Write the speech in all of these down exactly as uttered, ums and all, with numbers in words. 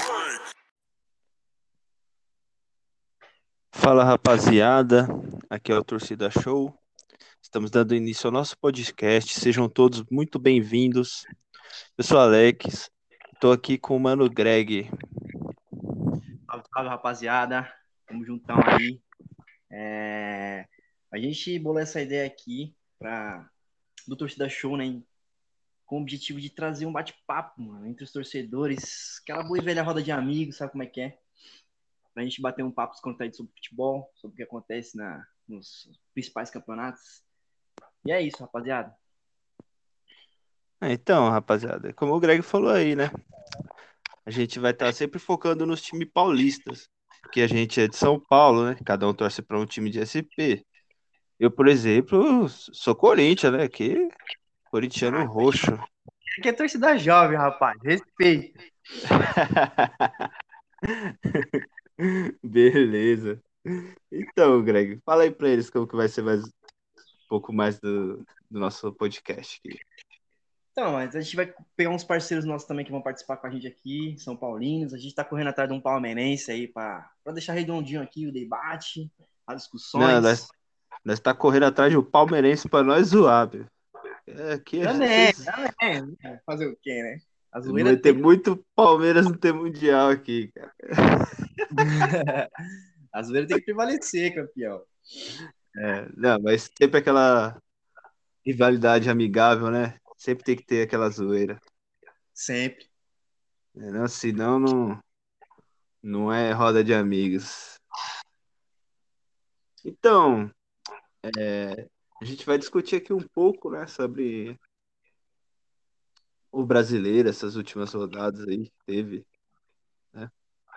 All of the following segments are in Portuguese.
Fala rapaziada, aqui é o Torcida Show. Estamos dando início ao nosso podcast. Sejam todos muito bem-vindos. Eu sou Alex, estou aqui com o mano Greg. Salve, salve, rapaziada. Tamo juntão aí. É... A gente bolou essa ideia aqui pra... do Torcida Show, né? Com o objetivo de trazer um bate-papo, mano, entre os torcedores. Aquela boa e velha roda de amigos, sabe como é que é? Pra gente bater um papo descontraído sobre futebol, sobre o que acontece na... nos principais campeonatos. E é isso, rapaziada. Ah, Então, rapaziada, como o Greg falou aí, né? A gente vai estar sempre focando nos times paulistas, porque a gente é de São Paulo, né? Cada um torce para um time de S P. Eu, por exemplo, sou Corinthians, né? Aqui, corintiano roxo. Aqui é torcida jovem, rapaz. Respeito. Beleza. Então, Greg, fala aí pra eles como que vai ser mais um pouco mais do, do nosso podcast aqui. Então, mas a gente vai pegar uns parceiros nossos também que vão participar com a gente aqui, São Paulinos. A gente tá correndo atrás de um palmeirense aí pra, pra deixar redondinho aqui o debate, as Não, discussões. nós, nós tá correndo atrás de um palmeirense pra nós zoar, meu. É, aqui a gente, Também, vocês, também. Fazer o quê, né? A zoeira vai ter tem. muito Palmeiras no ter mundial aqui, cara. A zoeira tem que prevalecer, campeão. É, não, mas sempre aquela rivalidade amigável, né? Sempre tem que ter aquela zoeira. Sempre. Né? Não, senão não, não é roda de amigos. Então, é, a gente vai discutir aqui um pouco, né, sobre o brasileiro, essas últimas rodadas aí que teve, né?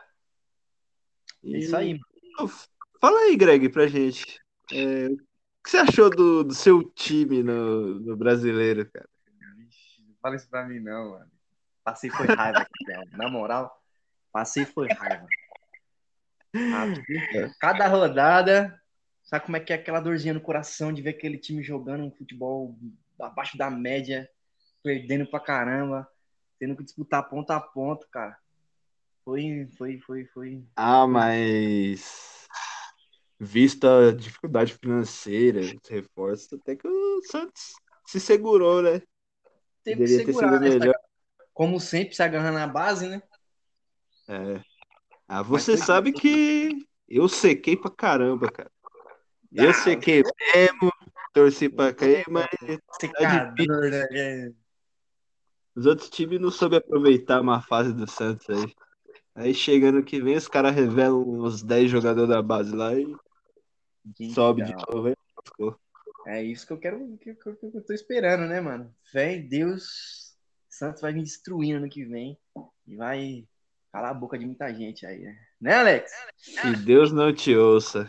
É isso aí, E mano. pô, fala aí, Greg, pra gente. É, o que você achou do, do seu time no, no brasileiro, cara? Vixe, não fala isso pra mim, não, mano. Passei foi raiva, campeão. Na moral, passei foi raiva. Ah, É. cada rodada, sabe como é que é aquela dorzinha no coração de ver aquele time jogando um futebol abaixo da média, perdendo pra caramba, tendo que disputar ponto a ponto, cara. Foi, foi, foi, foi, Ah, foi. mas vista a dificuldade financeira, os reforços, até que o Santos se segurou, né? Teve que Poderia ter sido segurar, né? melhor. Como sempre, se agarrando na base, né? É. Ah, Mas você foi. sabe que eu sequei pra caramba, cara. Eu Ah, sequei mesmo, torci pra você cair, é mas um tá difícil. secador, né? Os outros times não soube aproveitar uma fase do Santos aí. Aí chega ano que vem, os caras revelam uns dez jogadores da base lá e sobe de Então, novo. Aí lascou. é isso que eu quero, que, que, que eu tô esperando, né, mano? Fé em Deus, Santos vai me destruindo ano que vem e vai calar a boca de muita gente aí, né? Né, Alex? Que Deus não te ouça.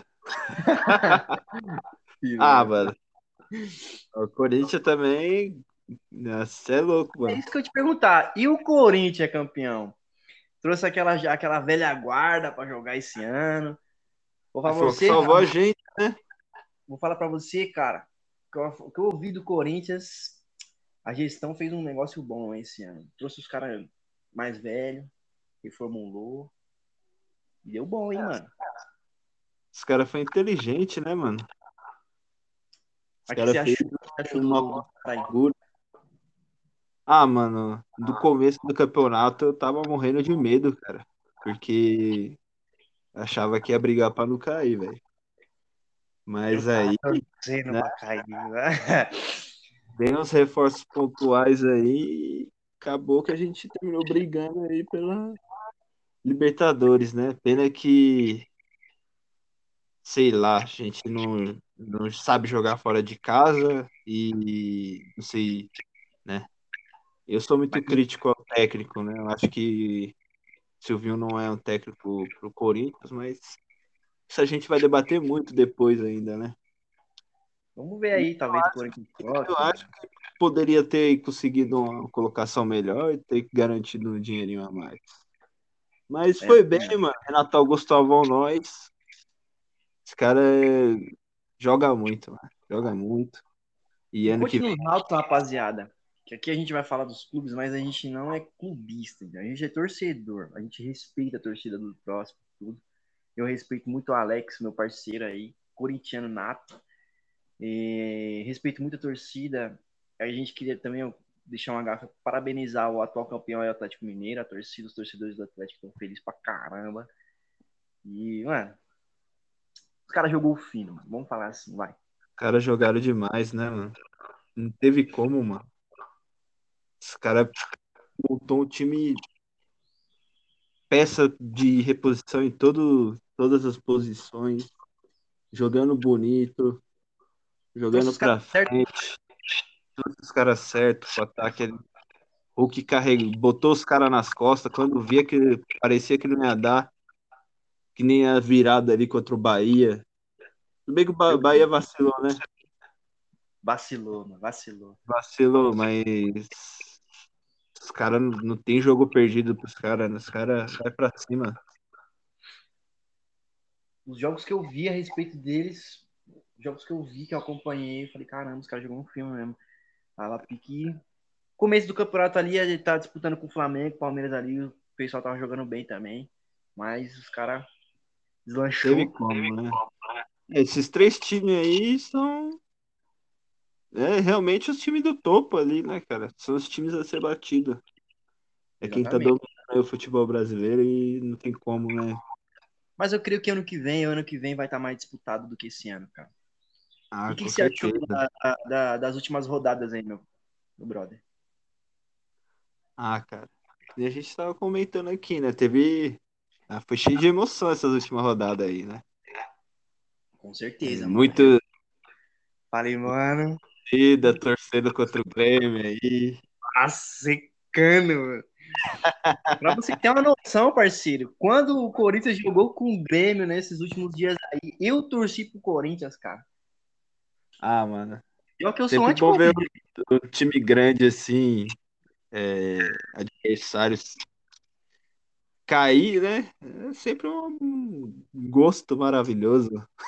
Ah, Pilantra. mano, o Corinthians também. Nossa, é louco, É mano. isso que eu te perguntar. E o Corinthians, campeão? Trouxe aquela, aquela velha guarda pra jogar esse ano. Vou Aí falar pra foi o que você, salvou a gente. vou falar para você, cara, que eu, que eu ouvi do Corinthians, a gestão fez um negócio bom esse ano. Trouxe os caras mais velhos, reformulou. E deu bom, hein, mano? Os caras foram inteligentes, né, mano? Os Mas o que caras você fez achou, o que você achou uma do, do cara aí? segura. Ah, mano, do começo do campeonato eu tava morrendo de medo, cara. Porque achava que ia brigar pra não cair, velho. Eu Mas tava aí, torcendo né, pra cair, né? vem uns reforços pontuais aí e acabou que a gente terminou brigando aí pela Libertadores, né? Pena que, sei lá, a gente não, não sabe jogar fora de casa e não sei, né? Eu sou muito Mas, crítico ao técnico, né? Eu acho que Silvinho não é um técnico pro Corinthians, mas isso a gente vai debater muito depois ainda, né? vamos ver E aí, talvez o Corinthians eu troque, acho mano. que poderia ter conseguido uma colocação melhor e ter garantido um dinheirinho a mais. Mas É, foi bem, mano. Renato Augusto salvou nós. Esse cara é- joga muito, mano. Joga muito. E e ano que vem, continua alto, rapaziada. que aqui a gente vai falar dos clubes, mas a gente não é clubista, a gente é torcedor, a gente respeita a torcida do próximo, tudo. Eu respeito muito o Alex, meu parceiro aí, corintiano nato, e respeito muito a torcida. A gente queria também deixar uma gafa, parabenizar o atual campeão aí, o Atlético Mineiro, a torcida, os torcedores do Atlético estão felizes pra caramba. E, mano, os caras jogou fino, mano. Vamos falar assim, vai. Os caras jogaram demais, né, mano? Não teve como, mano. Os caras montou um time peça de reposição em todo, todas as posições, jogando bonito, Trouxe jogando os caras pra certo. frente, todos os caras certos pro ataque. O que carregou, botou os caras nas costas, quando via que parecia que não ia dar, que nem a virada ali contra o Bahia. Tudo bem que o Ba- Deu Bahia vacilou, né? Vacilou, mano, vacilou. Vacilou, mas os caras não, não tem jogo perdido pros caras, né? Os caras vai pra cima. Os jogos que eu vi a respeito deles, os jogos que eu vi, que eu acompanhei, eu falei, caramba, os caras jogam um filme mesmo. Tava pique. Começo do campeonato ali, ele tá disputando com o Flamengo, Palmeiras ali, o pessoal tava jogando bem também. Mas os caras Teve deslanchou. como, né? Esses três times aí são é, realmente os times do topo ali, né, cara? São os times a ser batido. É quem tá Exatamente. dominando aí o futebol brasileiro e não tem como, né? Mas eu creio que ano que vem, ano que vem vai estar mais disputado do que esse ano, cara. E Ah, o que com você achou certeza. da, da, das últimas rodadas aí, meu, meu brother? Ah, cara. E a gente tava comentando aqui, né? Teve. Ah, foi cheio de emoção essas últimas rodadas aí, né? Com É, certeza, mano. Eu muito falei, mano, vida torcendo contra o Grêmio aí. tá secando, mano. Pra você ter uma noção, parceiro, quando o Corinthians jogou com o Grêmio nesses últimos dias aí, eu torci pro Corinthians, cara. Ah, mano. Pior que eu sou Sempre bom ver anti-Corinthians. um, um time grande assim, é, adversários cair, né? É sempre um, um gosto maravilhoso.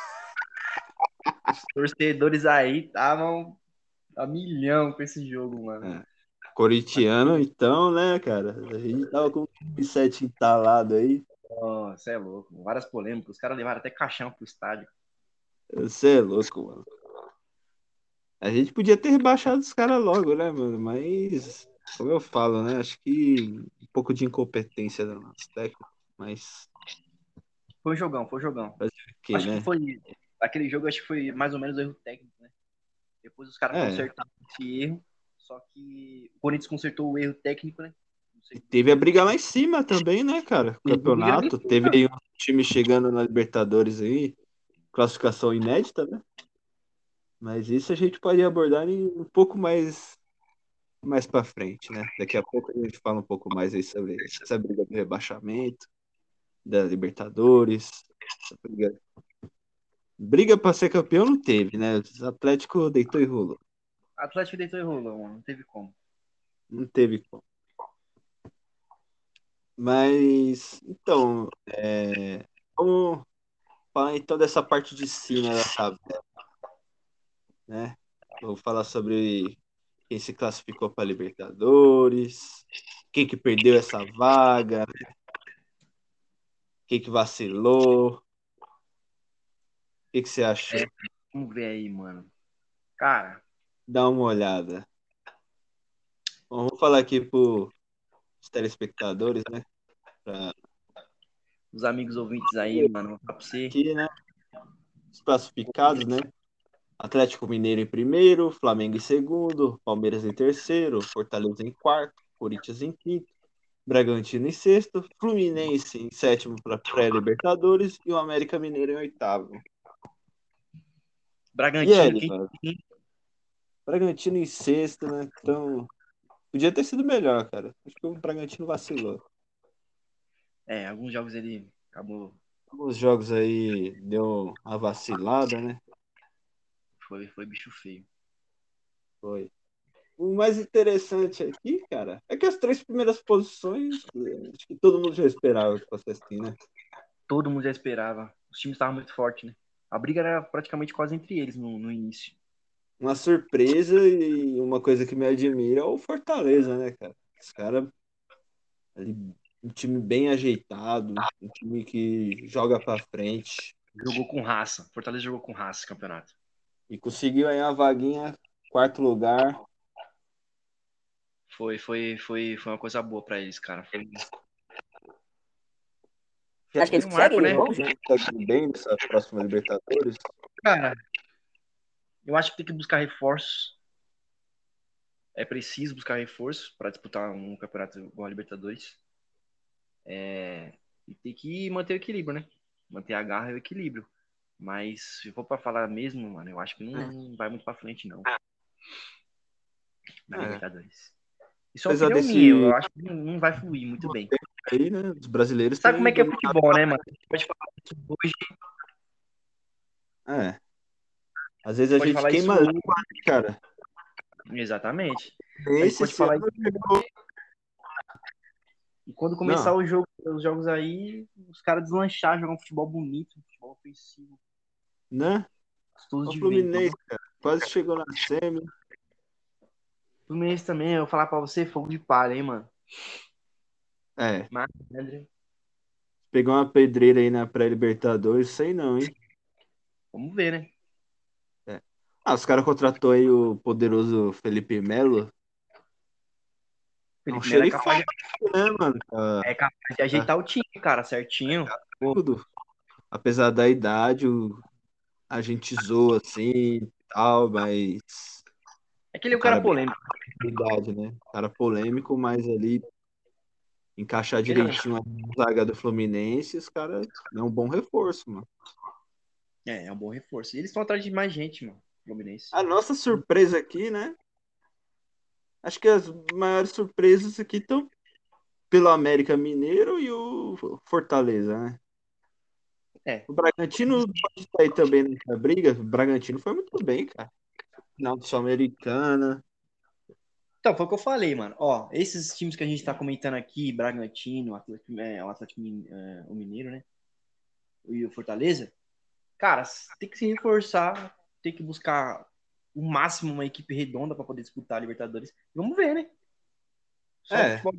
Os torcedores aí estavam a milhão com esse jogo, mano. É. Corintiano, então, né, cara? A gente tava com o sete entalado aí. Nossa, é louco. Várias polêmicas. Os caras levaram até caixão pro estádio. Você é louco, mano. A gente podia ter rebaixado os caras logo, né, mano? Mas, como eu falo, né? Acho que um pouco de incompetência do nosso técnico. Mas Foi jogão, foi jogão. fazer o quê, Acho que né? foi. Aquele jogo, acho que foi mais ou menos erro técnico, né? Depois os caras É, consertaram esse erro. Só que o Corinthians consertou o erro técnico, né? Não sei e por teve a quê. briga lá em cima também, né, cara? Teve briga lá em Campeonato, teve cima. aí um time chegando na Libertadores aí, classificação inédita, né? Mas isso a gente pode abordar em um pouco mais mais para frente, né? Daqui a pouco a gente fala um pouco mais aí sobre essa briga do rebaixamento, da Libertadores. Essa briga briga para ser campeão não teve, né? O Atlético deitou e rolou. Atlético deitou e rolou, mano. Não teve como. Não teve como. Mas, então, é, vamos falar então dessa parte de cima da tabela, né? Vou falar sobre quem se classificou para Libertadores, quem que perdeu essa vaga, quem que vacilou. O que que você achou? Vamos ver aí, mano. Cara, Dá uma olhada. Bom, vou falar aqui para os telespectadores, né? Pra os amigos ouvintes aí, mano, vou falar pra você. aqui, né? Os classificados, né? Atlético Mineiro em primeiro, Flamengo em segundo, Palmeiras em terceiro, Fortaleza em quarto, Corinthians em quinto, Bragantino em sexto, Fluminense em sétimo para pré-Libertadores e o América Mineiro em oitavo. E Bragantino, ele, quem. mano? Bragantino em sexto, né? Então, podia ter sido melhor, cara. Acho que o Bragantino vacilou. É, alguns jogos ele acabou. Alguns jogos aí deu uma vacilada, né? Foi, foi bicho feio. Foi. O mais interessante aqui, cara, é que as três primeiras posições, eh, acho que todo mundo já esperava que fosse assim, né? Todo mundo já esperava. Os times estavam muito fortes, né? A briga era praticamente quase entre eles no, no início. uma surpresa e uma coisa que me admira é o Fortaleza, né, cara? Os caras ali, um time bem ajeitado, um time que joga pra frente Jogou com raça. Fortaleza jogou com raça esse campeonato. e conseguiu aí uma vaguinha, quarto lugar. Foi, foi, foi, foi uma coisa boa pra eles, cara. Foi, Acho que foi eles um marco, conseguem, né? vão conseguir bem nessa próxima Libertadores. Cara, eu acho que tem que buscar reforços. É preciso buscar reforços para disputar um campeonato igual a Libertadores. É, e tem que manter o equilíbrio, né? Manter a garra e o equilíbrio. Mas se for para falar mesmo, mano, eu acho que não, não vai muito para frente, não, na É, Libertadores. Isso é uma apesar opinião minha, eu desse acho que não, não vai fluir muito bem. aí, né, os brasileiros Sabe como têm é que é dominado. futebol, né, mano? A gente pode falar isso hoje, É, às vezes a pode gente falar queima isso a língua, hoje. cara. Exatamente. A gente Esse, pode esse falar ano isso chegou. e quando começar Não, o jogo, os jogos aí, os caras deslanchar, jogar um futebol bonito, um futebol ofensivo, né? gostoso O de ver, Fluminense, entendeu? cara, quase chegou na semi. Fluminense também, eu vou falar pra você, fogo de palha, hein, mano. É, Mas, André, pegou uma pedreira aí na pré-Libertadores, sei não, hein? vamos ver, né? É. Ah, os caras contratou aí o poderoso Felipe Melo. É um Felipe Melo é xerifão, capaz de, né, mano? Tá, é capaz de tá ajeitar o time, cara, certinho. Pô, tudo. Apesar da idade, o- a gente zoa assim e tal, mas é que ele o é o cara cara é bem polêmico. de idade, né? Cara polêmico, mas ali encaixar Ele é um, direitinho a zaga do Fluminense, os caras é um bom reforço, mano. é, é um bom reforço. E eles estão atrás de mais gente, mano, Fluminense. A nossa surpresa aqui, né? Acho que as maiores surpresas aqui estão pelo América Mineiro e o Fortaleza, né? É. O Bragantino pode estar aí também nessa briga. O Bragantino foi muito bem, cara. Final de Sul-Americana. Então, foi o que eu falei, mano. Ó, esses times que a gente tá comentando aqui, Bragantino, Atlético, é, o Atlético Min- é, o Mineiro, né? E o Fortaleza, cara, tem que se reforçar, tem que buscar o máximo uma equipe redonda para poder disputar a Libertadores. Vamos ver, né? Só o É. futebol.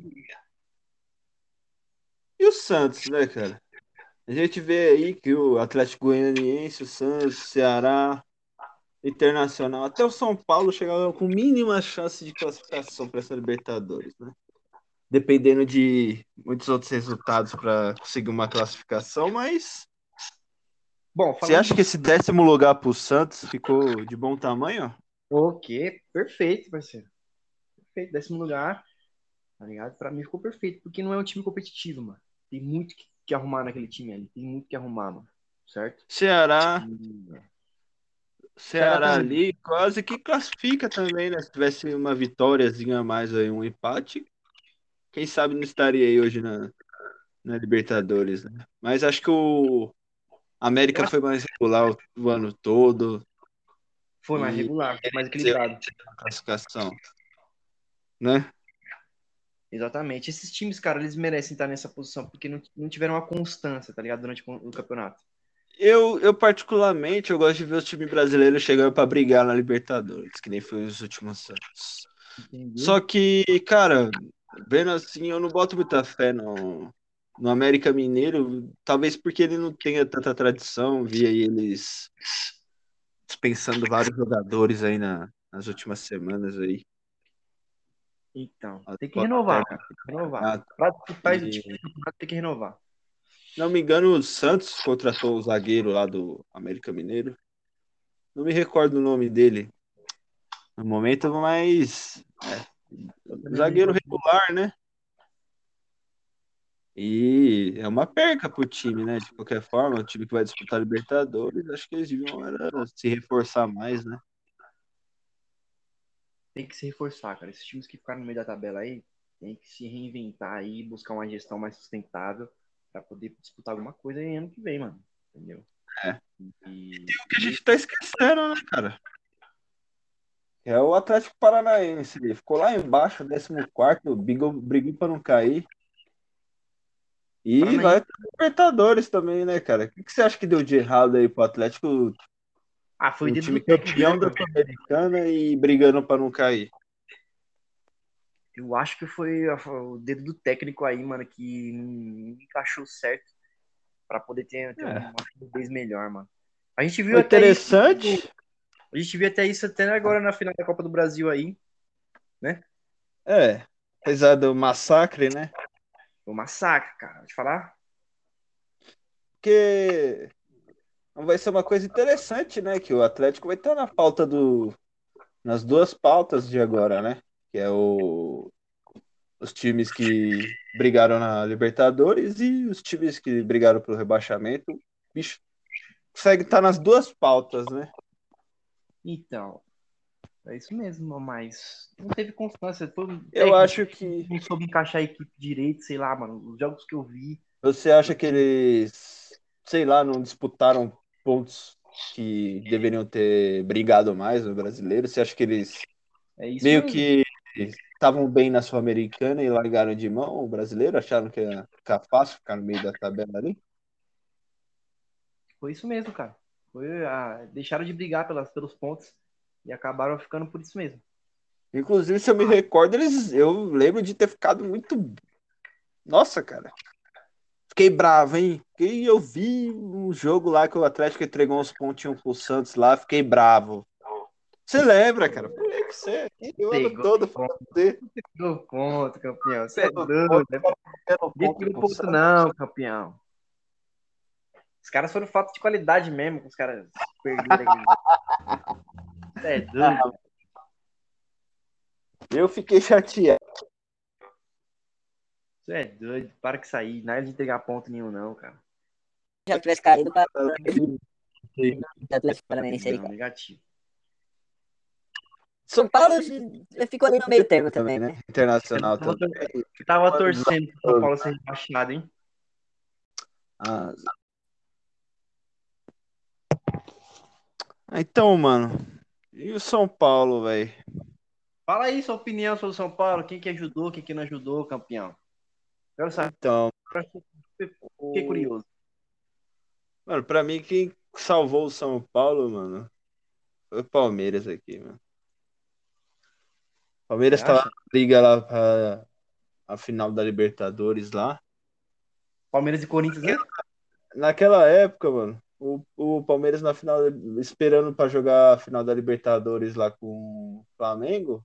E o Santos, né, cara? A gente vê aí que o Atlético Goianiense, o Santos, o Ceará, Internacional, até o São Paulo chegaram com mínima chance de classificação para essa Libertadores, né? Dependendo de muitos outros resultados para conseguir uma classificação, mas Bom, você falando acha do que esse décimo lugar para o Santos ficou de bom tamanho? Ok, perfeito, parceiro. Perfeito, décimo lugar, tá ligado? Pra mim ficou perfeito, porque não é um time competitivo, mano. Tem muito que, que arrumar naquele time ali, tem muito que arrumar, mano. Certo? Ceará, E, Ceará Ceará também. ali quase que classifica também, né? Se tivesse uma vitóriazinha a mais aí, um empate, quem sabe não estaria aí hoje na, na Libertadores, né? Mas acho que o Eu América acho foi mais regular o, o ano todo que foi mais e regular, foi mais zerou equilibrado. a classificação, né? Exatamente. Esses times, cara, eles merecem estar nessa posição, porque não, não tiveram uma constância, tá ligado? Durante o campeonato. Eu, eu particularmente, eu gosto de ver o time brasileiro chegando para brigar na Libertadores, que nem foi os últimos anos. Entendeu? Só que, cara, vendo assim, eu não boto muita fé no, no América Mineiro, talvez porque ele não tenha tanta tradição, vi aí eles dispensando vários jogadores aí na, nas últimas semanas aí, Então, tem que após o renovar, término cara. do Tem que renovar. campeonato. Pra disputar esse tipo E, de campeonato, tem que renovar. se não me engano, o Santos contratou o zagueiro lá do América Mineiro. Não me recordo o nome dele no momento, mas é, Eu também não me zagueiro recordo. regular, né? E é uma perca pro time, né? De qualquer forma, o time que vai disputar a Libertadores, acho que eles deviam era, se reforçar mais, né? Tem que se reforçar, cara. Esses times que ficaram no meio da tabela aí, tem que se reinventar aí, buscar uma gestão mais sustentável para poder disputar alguma coisa aí ano que vem, mano. Entendeu? É. E, O que a e gente tá esquecendo, né, cara? É o Atlético Paranaense. Ele ficou lá embaixo, décimo quarto, brigou, brigou pra não cair. E vai Paranaense, pra Libertadores também, né, cara? O que que você acha que deu de errado aí pro Atlético Ah, foi o Um dedo time do técnico, né, campeão da mano? Sul-Americana e brigando para não cair. Eu acho que foi a- o dedo do técnico aí, mano, que não encaixou certo pra poder ter, ter É, uma fluidez melhor, mano. A gente viu foi até isso, interessante. a gente viu até isso até agora na final da Copa do Brasil aí, né? É, apesar do massacre, né? Foi um massacre, cara. Vou te falar. Porque vai ser uma coisa interessante, né? Que o Atlético vai estar na pauta do, nas duas pautas de agora, né? Que é o, os times que brigaram na Libertadores e os times que brigaram pelo rebaixamento. Bicho, consegue estar nas duas pautas, né? Então, é isso mesmo, mas não teve constância. Todo Eu técnico acho que. não soube encaixar a equipe direito, sei lá, mano. Os jogos que eu vi, Você acha que eles, sei lá, não disputaram pontos que deveriam ter brigado mais no brasileiro? Você acha que eles é isso meio mesmo. que estavam bem na Sul-Americana e largaram de mão o brasileiro? Acharam que ia ficar fácil ficar no meio da tabela ali? Foi isso mesmo, cara. Foi, ah, deixaram de brigar pelas, pelos pontos e acabaram ficando por isso mesmo. Inclusive, se eu me recordo, eles, eu lembro de ter ficado muito. Nossa, cara. Fiquei bravo, hein? Fiquei, eu vi um jogo lá que o Atlético entregou uns pontinhos pro Santos lá, fiquei bravo. Você lembra, cara? Falei que você, você o ano Pegou todo ponto, falando dele. pegou ponto, campeão. Você é Todo doido, ponto, né? pegando Ninguém ponto pegou pro ponto, Santos. não, campeão. Os caras foram falta de qualidade mesmo, que os caras perderam aquele jogo. Você é doido. Eu fiquei chateado. Você é doido. Para que sair. Nada de entregar ponto nenhum, não, cara. Já tivesse caído para o Atlético Paranaense aí, Não, cara. negativo. São Paulo ficou ali no meio termo também, né? Eu Internacional tava, também. eu tava torcendo pro São Paulo ser rebaixado, hein? Ah, então, mano. E o São Paulo, velho? Fala aí sua opinião sobre o São Paulo. Quem que ajudou, quem que não ajudou, campeão. Quero saber. Então, Fiquei o... curioso. mano, pra mim, quem salvou o São Paulo, mano, foi o Palmeiras aqui, mano. Você Palmeiras tá lá acha? na briga lá pra a final da Libertadores lá. Palmeiras e Corinthians, né? Naquela época, mano, o, o Palmeiras na final, esperando pra jogar a final da Libertadores lá com o Flamengo,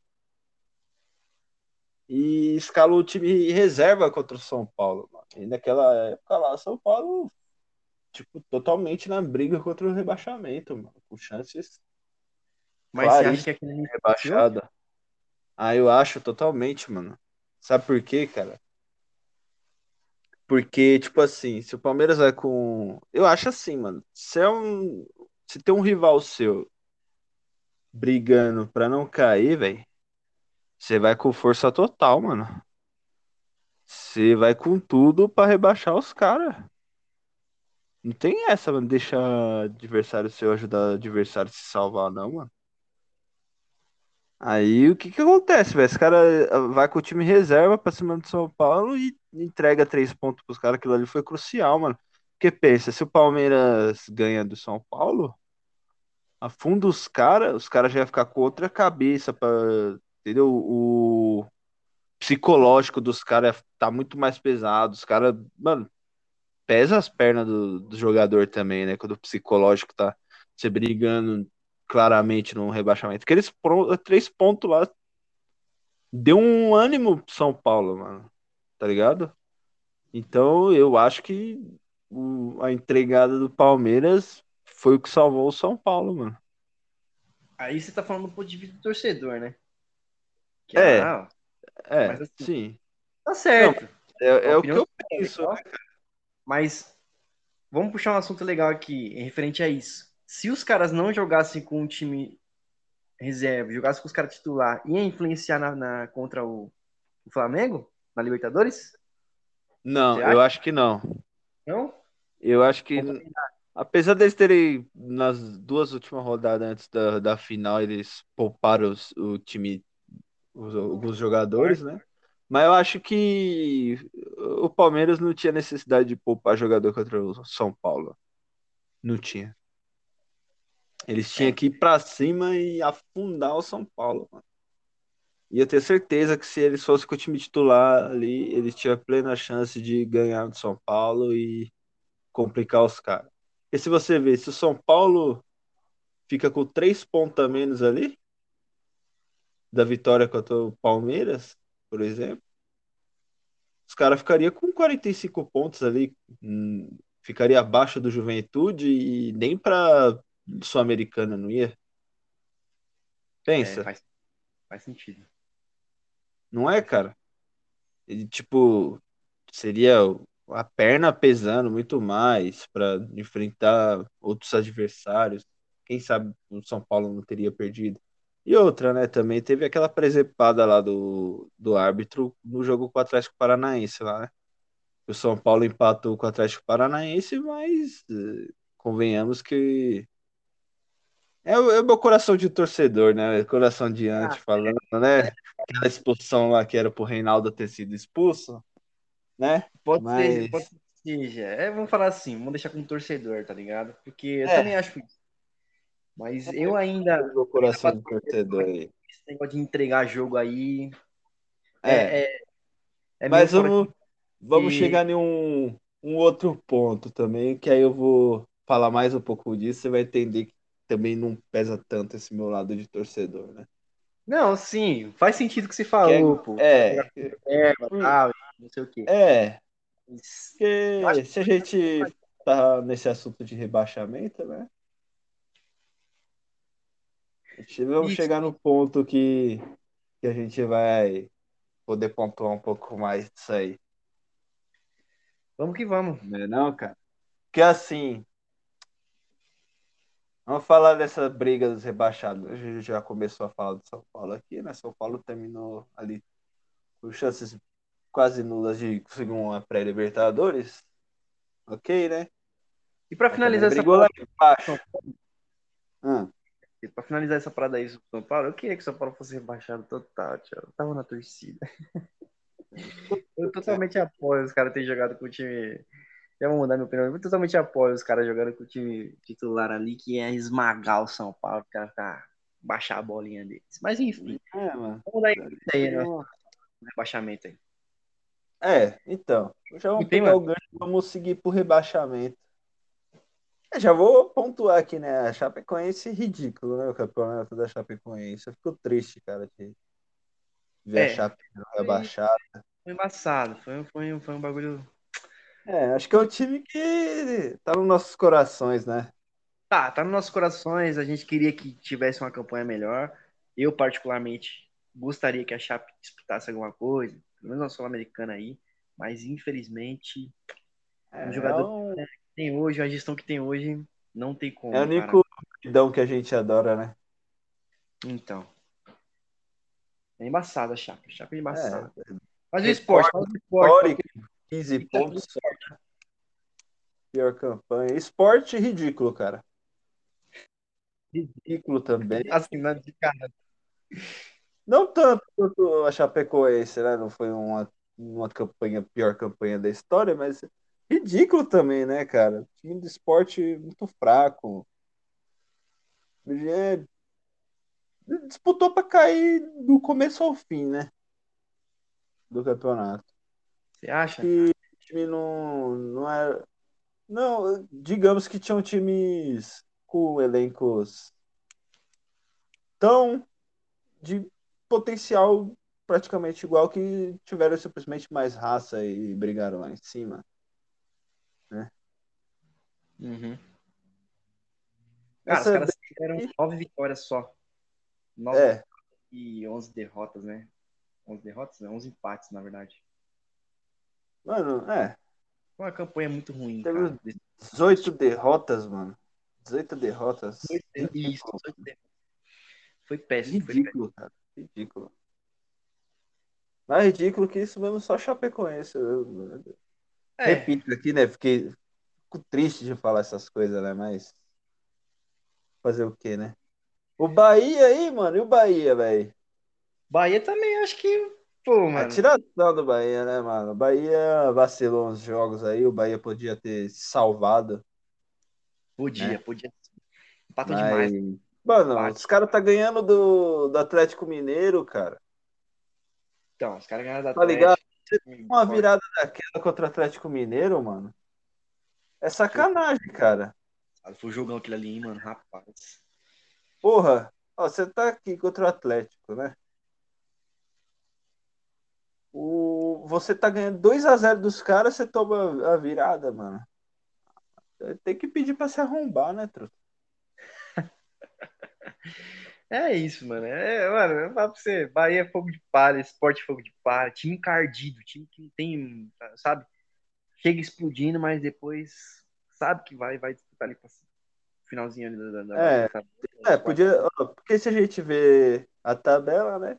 e escalou o time reserva contra o São Paulo, mano. E naquela época lá, o São Paulo, tipo, totalmente na briga contra o rebaixamento, mano. Com chances Mas você acha que claríssimas aquele de ali influenciou? rebaixada. Ah, eu acho totalmente, mano. Sabe por quê, cara? Porque, tipo assim, se o Palmeiras vai com. Eu acho assim, mano. Se é um. Se tem um rival seu brigando pra não cair, velho, você vai com força total, mano. Você vai com tudo pra rebaixar os caras. Não tem essa, mano, deixar adversário seu ajudar o adversário a se salvar, não, mano. Aí o que que acontece, velho? Esse cara eh, vai com o time reserva pra cima do São Paulo e entrega três pontos pros caras. Aquilo ali foi crucial, mano. Porque pensa, se o Palmeiras ganha do São Paulo, afunda os caras, os caras já iam ficar com outra cabeça, pra, entendeu? O psicológico dos caras tá muito mais pesado. Os caras, mano, pesa as pernas do, do jogador também, né? Quando o psicológico tá se brigando claramente no rebaixamento. Aqueles pro- três pontos lá deu um ânimo pro São Paulo, mano. Tá ligado? Então eu acho que o- a entregada do Palmeiras foi o que salvou o São Paulo, mano. Aí você tá falando do ponto de vista do torcedor, né? Que É, ah, mas é, assim, sim. tá Não, certo. A é, é o que opinião eu é penso, legal, mas vamos puxar um assunto legal aqui, em referente a isso. Se os caras não jogassem com um time reserva, jogassem com os caras titular, ia influenciar na, na- contra o, o Flamengo na Libertadores? Você Não, eu acha? acho que não. Não? Eu acho que, Contra- apesar deles terem, nas duas últimas rodadas antes da, da final, eles pouparam os- o time, os, alguns jogadores, né? Mas eu acho que o Palmeiras não tinha necessidade de poupar jogador contra o São Paulo. Não tinha. Eles tinham É, que ir pra cima e afundar o São Paulo, mano. E eu tenho certeza que se eles fossem com o time titular ali, eles tinham plena chance de ganhar do São Paulo e complicar os caras. Porque se você ver, se o São Paulo fica com três pontos a menos ali, da vitória contra o Palmeiras, por exemplo, os caras ficariam com quarenta e cinco pontos ali, hum, ficaria abaixo do Juventude e nem pra Sul-Americana não ia. é, Pensa, faz, faz sentido. não é, Faz sentido. cara? Ele, tipo, seria a perna pesando muito mais para enfrentar outros adversários. Quem sabe o São Paulo não teria perdido. E outra, né? Também teve aquela presepada lá do, do árbitro no jogo com o Atlético Paranaense lá, né? O São Paulo empatou com o Atlético Paranaense, mas eh, convenhamos que é o, é o meu coração de torcedor, né? Coração de Ah, ante falando, né? Aquela expulsão lá que era pro Reinaldo ter sido expulso, né? pode ser, pode Mas ser que seja. É, vamos falar assim, vamos deixar como torcedor, tá ligado? Porque eu também é, acho isso. Mas eu ainda, do meu ainda coração faço de torcedor aí. esse negócio de entregar jogo aí. É, É, é, é meio mas fora vamos, vamos de. chegar em um, um outro ponto também, que aí eu vou falar mais um pouco disso, você vai entender que também não pesa tanto esse meu lado de torcedor, né? Não, sim, faz sentido o que você Que falou, pô. é, Jogar é, com erva, por- tal, não sei o quê. é, Mas eu acho porque se a gente tá nesse assunto de rebaixamento, né? A gente vamos que isso. chegar no ponto que, que a gente vai poder pontuar um pouco mais disso aí, Vamos que vamos. né, não, cara? Porque assim, vamos falar dessa briga dos rebaixados. A gente já começou a falar do São Paulo aqui, né? São Paulo terminou ali com chances quase nulas de conseguir uma pré-Libertadores. Ok, né? E pra Mas também finalizar essa brigou lá parada, embaixo. Hum, pra finalizar essa parada aí sobre o São Paulo, eu queria que o São Paulo fosse rebaixado total, tio. Eu tava na torcida. Eu totalmente apoio os caras terem jogado com o time. Já vou mudar minha opinião. Eu totalmente apoio os caras jogando com o time titular ali, que é esmagar o São Paulo, que ficar baixar a bolinha deles. Mas enfim, é, mano. vamos dar isso aí, né? Não- Rebaixamento aí. É, então. Já E vamos tem, pegar mano? o gancho e vamos seguir pro rebaixamento. Eu já vou pontuar aqui, né? A Chapecoense ridículo, né? O campeonato da Chapecoense. Eu fico triste, cara, de ver a É, Chape foi, rebaixada. foi embaçado. Foi, foi, foi um bagulho. É, acho que é um time que tá nos nossos corações, né? Tá, tá nos nossos corações. A gente queria que tivesse uma campanha melhor. Eu, particularmente, gostaria que a Chape disputasse alguma coisa, pelo menos uma Sul-Americana aí. Mas, infelizmente, com os É, é, jogadores um, que tem hoje, a gestão que tem hoje, não tem é o como, cara. único idão que a gente adora, né? Então, é embaçada a Chape. A Chape é É, embaçada. Mas o esporte, recorde fala do esporte. Qual que histórico, quinze que você acha do pontos, só, pior campanha. Esporte ridículo, cara. Ridículo também. assinante de cara? Não tanto quanto a Chapecoense, né? Não foi uma, uma campanha, pior campanha da história, mas ridículo também, né, cara? O time do esporte muito fraco. É, disputou para cair do começo ao fim, né? Do campeonato. Você acha? Que o time não, não era. Não, digamos que tinham times com elencos tão de potencial praticamente igual que tiveram simplesmente mais raça e brigaram lá em cima, né? Uhum. Cara, os Essa caras tiveram daí, nove vitórias só. Nove é, vitórias e onze derrotas, né? Onze derrotas? Não, onze empates, na verdade. mano, é, Foi uma campanha muito ruim, teve cara. Desse- dezoito derrotas, mano. dezoito derrotas. Isso, Ridículo, dezoito derrotas. Foi péssimo, foi péssimo. ridículo, cara. Ridículo. Mais ridículo que isso mesmo, só Chapecoense. Eu, eu É, repito aqui, né? Fiquei fico triste de falar essas coisas, né? Mas fazer o quê, né? O Bahia aí, mano, e o Bahia, velho? Bahia também, acho que, pô, A mano, tiração do Bahia, né, mano? O Bahia vacilou uns jogos aí, o Bahia podia ter se salvado, podia, né? podia. Empata Mas, demais. mano, Empate. os caras tá ganhando do, do Atlético Mineiro, cara. Então, os caras ganharam do Tá ligado? Atlético. Hum, Uma forte. virada daquela contra o Atlético Mineiro, mano. É Foi, sacanagem, cara. foi o jogão aquele ali, hein, mano. Rapaz. Porra, ó, você tá aqui contra o Atlético, né? O, você tá ganhando dois a zero dos caras, você toma a virada, mano. Tem que pedir pra se arrombar, né, truta? É isso, mano. É, mano, eu falo pra você, Bahia é fogo de palha, Sport é fogo de palha, time encardido, time que não tem, sabe? Chega explodindo, mas depois sabe que vai, vai disputar ali pro finalzinho ali da, da, da É, Libertadores, é, as quartas. podia. Ó, porque se a gente vê a tabela, né?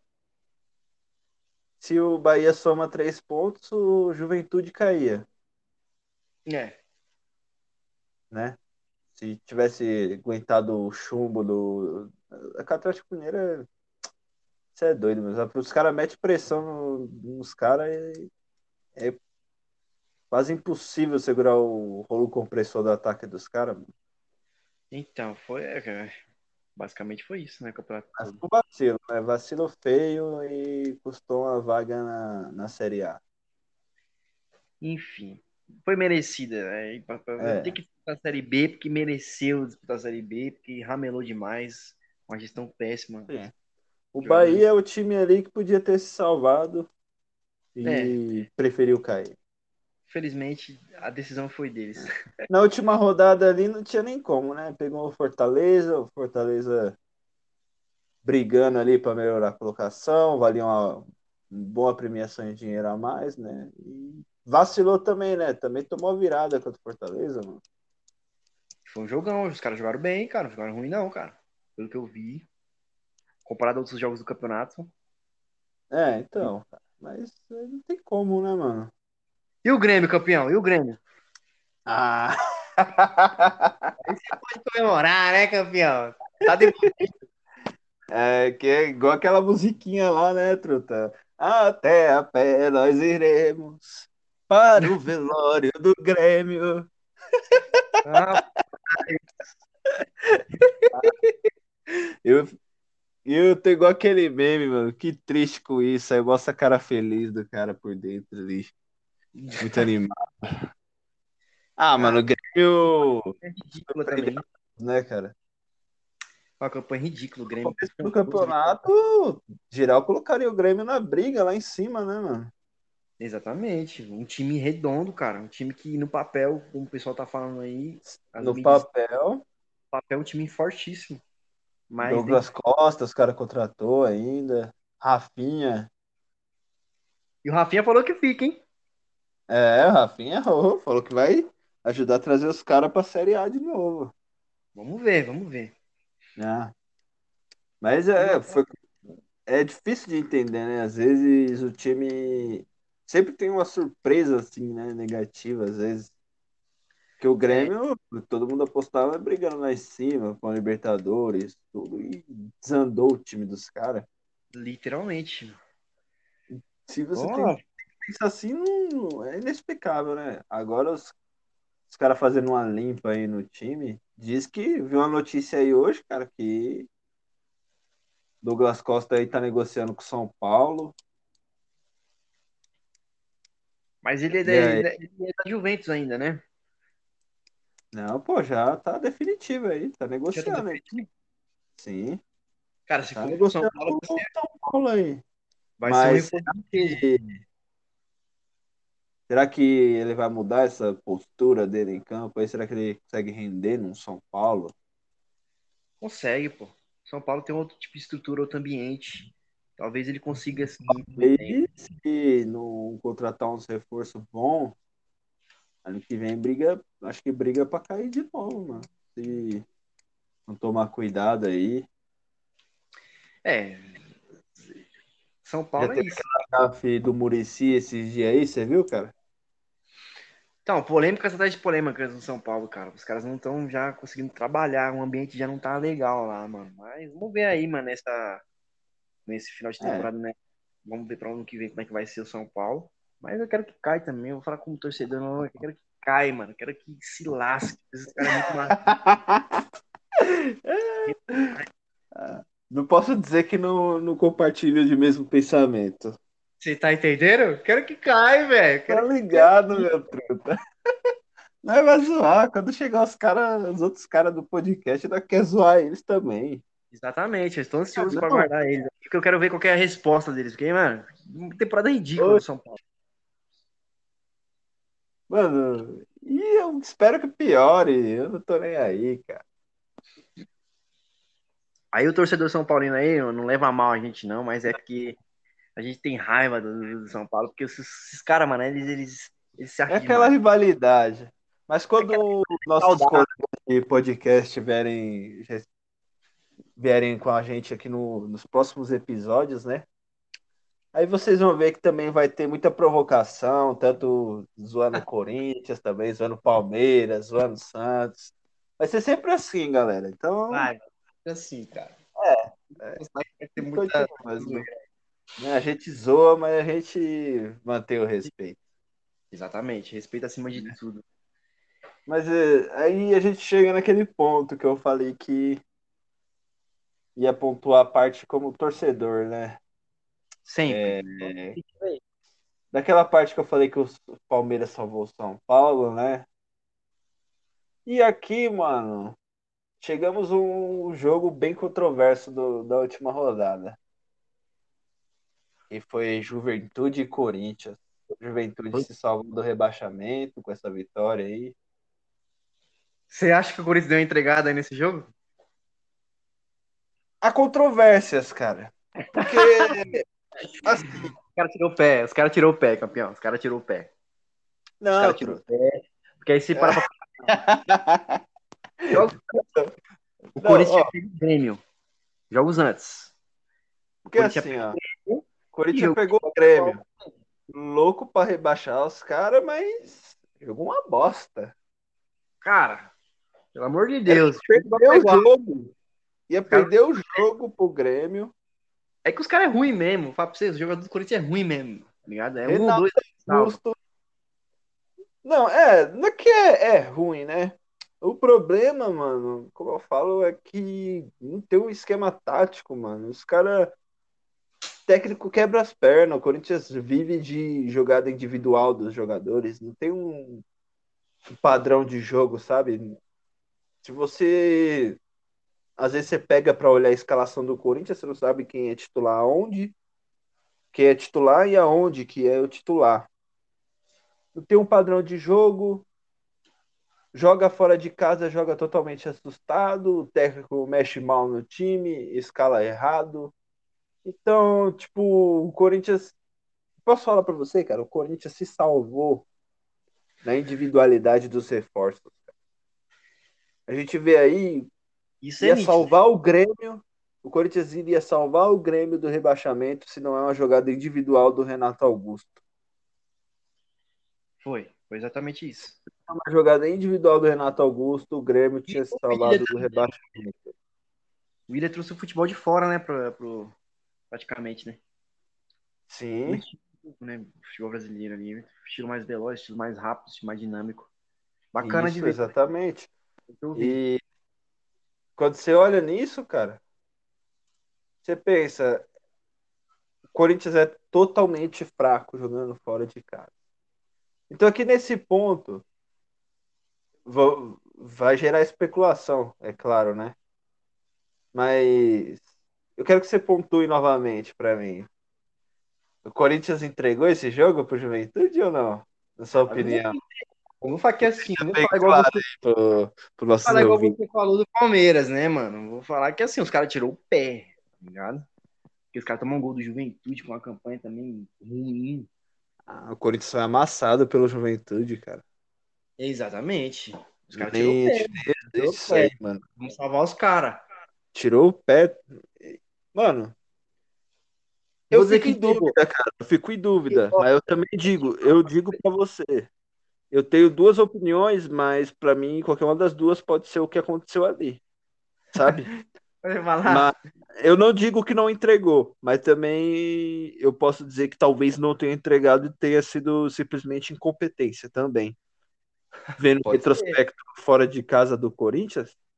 Se o Bahia soma três pontos, o Juventude caía, É, né? Se tivesse aguentado o chumbo do. A Atlético Mineiro é. Você é doido, mas os caras metem pressão no- nos caras e é quase impossível segurar o rolo compressor do ataque dos caras, mano. então, foi, é, basicamente foi isso, né, o campeonato Mas todo. foi um vacilo, né? Vacilo feio e custou uma vaga na, na Série A. Enfim, foi merecida, né? E pra- pra- Tem É. que disputar a Série B porque mereceu disputar a Série B, porque ramelou demais, uma gestão péssima, Sim. O jogadores. Bahia é o time ali que podia ter se salvado É, e preferiu cair. felizmente a decisão foi deles. Na última rodada ali não tinha nem como, né? Pegou o Fortaleza, o Fortaleza brigando ali para melhorar a colocação, valia uma boa premiação em dinheiro a mais, né? E vacilou também, né? Também tomou virada contra o Fortaleza, mano. Foi um jogão, os caras jogaram bem, cara, não jogaram ruim não, cara. Pelo que eu vi, comparado a outros jogos do campeonato. É, então, cara, mas eh, não tem como, né, mano? E o Grêmio, campeão? E o Grêmio? Ah! Aí você pode comemorar, né, campeão? Tá de... É que é igual aquela musiquinha lá, né, truta? Até a pé nós iremos para o velório do Grêmio. Ah, Eu, eu tô igual aquele meme, mano. Que triste com isso. Aí mostra a cara feliz do cara por dentro ali. Muito animado. Ah, mano, cara, o Grêmio é ridícula surpreendeu, também. né, cara? Uma campanha ridícula, o No Grêmio. começo do Confuso, campeonato, geral colocaria o Grêmio na briga lá em cima, né, mano? exatamente. Um time redondo, cara. Um time que no papel, como o pessoal tá falando aí, as No mídias, no papel, papel é um time fortíssimo. Mas dentro... Douglas Costa, os caras contratou ainda. Rafinha. E o Rafinha falou que fica, hein? É, o Rafinha errou, falou que vai ajudar a trazer os caras pra Série A de novo. Vamos ver, vamos ver. Né? Mas E o... é, foi, é difícil de entender, né? Às vezes o time sempre tem uma surpresa, assim, né? Negativa, às vezes. Porque o É, Grêmio, todo mundo apostava brigando lá em cima, com a Libertadores, tudo, e desandou o time dos caras. literalmente. Se você tem Ó, pensa assim, não, é inexplicável, né? Agora os, os caras fazendo uma limpa aí no time, diz que viu uma notícia aí hoje, cara, que Douglas Costa aí tá negociando com São Paulo. mas ele é, da, E aí? ele é da Juventus ainda, né? Não, pô, já tá definitivo aí, tá Já tá negociando aí. definido. Sim, Cara, já se tá for pro São negociando Paulo, com vai o ser, São Paulo aí. vai ser um Mas reforço de peso. será que ele vai mudar essa postura dele em campo? Aí será que ele consegue render num São Paulo? Consegue, pô. São Paulo tem outro tipo de estrutura, outro ambiente. Talvez ele consiga, assim, por um tempo. E se não contratar uns reforços bons, ano que vem briga, acho que briga pra cair de novo, mano. Se não tomar cuidado aí. É, São Já Paulo é teve isso. aquela gafe do Muricy esses dias aí, você viu, cara? Então, polêmicas atrás de polêmicas no São Paulo, cara. Os caras não estão já conseguindo trabalhar, o ambiente já não tá legal lá, mano. Mas vamos ver aí, mano, nessa, nesse final de É. temporada, né? Vamos ver pra ano que vem como é que vai ser o São Paulo. Mas eu quero que caia também. Eu vou falar como torcedor, não. Eu quero que caia, mano. Eu quero que se lasque. Esse cara é muito mal. Não posso dizer que não, não compartilho de mesmo pensamento. Você tá entendendo? Quero que caia, velho. Tá Quero que caia. ligado, meu truta? Não vai zoar. Quando chegar os cara, os outros caras do podcast, ainda quer zoar eles também. Exatamente, eu estou ansioso pra Não, guardar eles. Porque eu quero ver qual que é a resposta deles. Porque, mano, uma temporada ridícula ô, do São Paulo. mano, e eu espero que piore. Eu não tô nem aí, cara. Aí o torcedor São Paulino aí, não leva mal a gente não, mas é porque a gente tem raiva do, do São Paulo, porque esses, esses caras, mano, eles, eles, eles se É acham aquela demais. rivalidade. Mas quando nossos Saudade. colegas de podcast vierem, vierem com a gente aqui no, nos próximos episódios, né? Aí vocês vão ver que também vai ter muita provocação, tanto zoando o Corinthians, também zoando o Palmeiras, zoando o Santos. Vai ser sempre assim, galera. Então, Vai, assim, cara. é, Você sabe que vai ter e muita. continuamos, né? Né, a gente zoa, mas a gente mantém o respeito. Exatamente, respeito acima de tudo. Mas é, aí a gente chega naquele ponto que eu falei que ia pontuar a parte como torcedor, né? Sempre. Daquela parte que eu falei que o Palmeiras salvou o São Paulo, né? E aqui, mano, chegamos a um jogo bem controverso do, da última rodada. Que foi Juventude e Corinthians. Juventude se salvou do rebaixamento com essa vitória aí. Você acha que o Corinthians deu uma entregada aí nesse jogo? Há controvérsias, cara. Porque, assim, Os caras tirou o pé, os caras tirou o pé, campeão. Os caras tirou o pé. Os não, caras tirou o truta. pé. Porque aí se para pra jogos, o Não, Corinthians ó, tinha pego o Grêmio. Jogos antes. O porque Corinthians assim, tinha ó, o pego o Corinthians Grêmio. pegou o Grêmio. Louco pra rebaixar os caras, mas jogou uma bosta. Cara, pelo amor de Era Deus. pra Igual perder pra o igual. jogo. Ia Os caras- perder o jogo pro Grêmio. É que os caras é ruim mesmo. Fala pra vocês, o jogador do Corinthians é ruim mesmo. Tá ligado? É um ou Renato dois salva. Augusto. Não, é, não é que é, é ruim, né? O problema, mano, como eu falo, é que não tem um esquema tático, mano. Os caras. Técnico quebra as pernas. O Corinthians vive de jogada individual dos jogadores. Não tem um padrão de jogo, sabe? Se você. Às vezes você pega para olhar a escalação do Corinthians, você não sabe quem é titular onde, quem é titular e aonde que é o titular. Não tem um padrão de jogo, joga fora de casa, joga totalmente assustado, o técnico mexe mal no time, escala errado. Então, tipo, o Corinthians, posso falar para você, cara, o Corinthians se salvou na individualidade dos reforços. A gente vê aí, Isso é ia nítido. salvar o Grêmio, o Corinthians iria salvar o Grêmio do rebaixamento se não é uma jogada individual do Renato Augusto. Foi. Foi exatamente isso. Uma jogada individual do Renato Augusto, o Grêmio E tinha se o Willian, salvado do rebaixamento. o Willian trouxe o futebol de fora, né? Pro, pro, praticamente, né? O Sim, estilo, né? O futebol brasileiro ali. Estilo mais veloz, estilo mais rápido, estilo mais dinâmico. Bacana de isso, ver. exatamente. Eu vi. E quando você olha nisso, cara, você pensa, o Corinthians é totalmente fraco jogando fora de casa. Então aqui nesse ponto vou- vai gerar especulação, é claro, né? Mas eu quero que você pontue novamente para mim. O Corinthians entregou esse jogo pro Juventude ou não? Na sua Ah, não, opinião? eu vou falar que assim, não vou Bem falar igual claro você, aí pro, pro nossos falar igual ouvintes. você falou do Palmeiras, né, mano? Vou falar que assim, os caras tirou o pé, tá ligado? Porque os caras tomam um gol do Juventude com uma campanha também ruim. Ah, o Corinthians foi amassado pelo Juventude, cara. Exatamente. Os caras tirou o Nem pé, tirou o isso pé. aí, mano. Vamos salvar os caras. Tirou o pé. Mano, Vou eu dizer fico que em entregou. dúvida, cara. Eu fico em dúvida. Mas eu também digo, eu digo pra você. Eu tenho duas opiniões, mas pra mim, qualquer uma das duas pode ser o que aconteceu ali, sabe? Vai Mas falar? eu não digo que não entregou, mas também eu posso dizer que talvez não tenha entregado e tenha sido simplesmente incompetência também. Vendo o Pode ser. retrospecto fora de casa do Corinthians,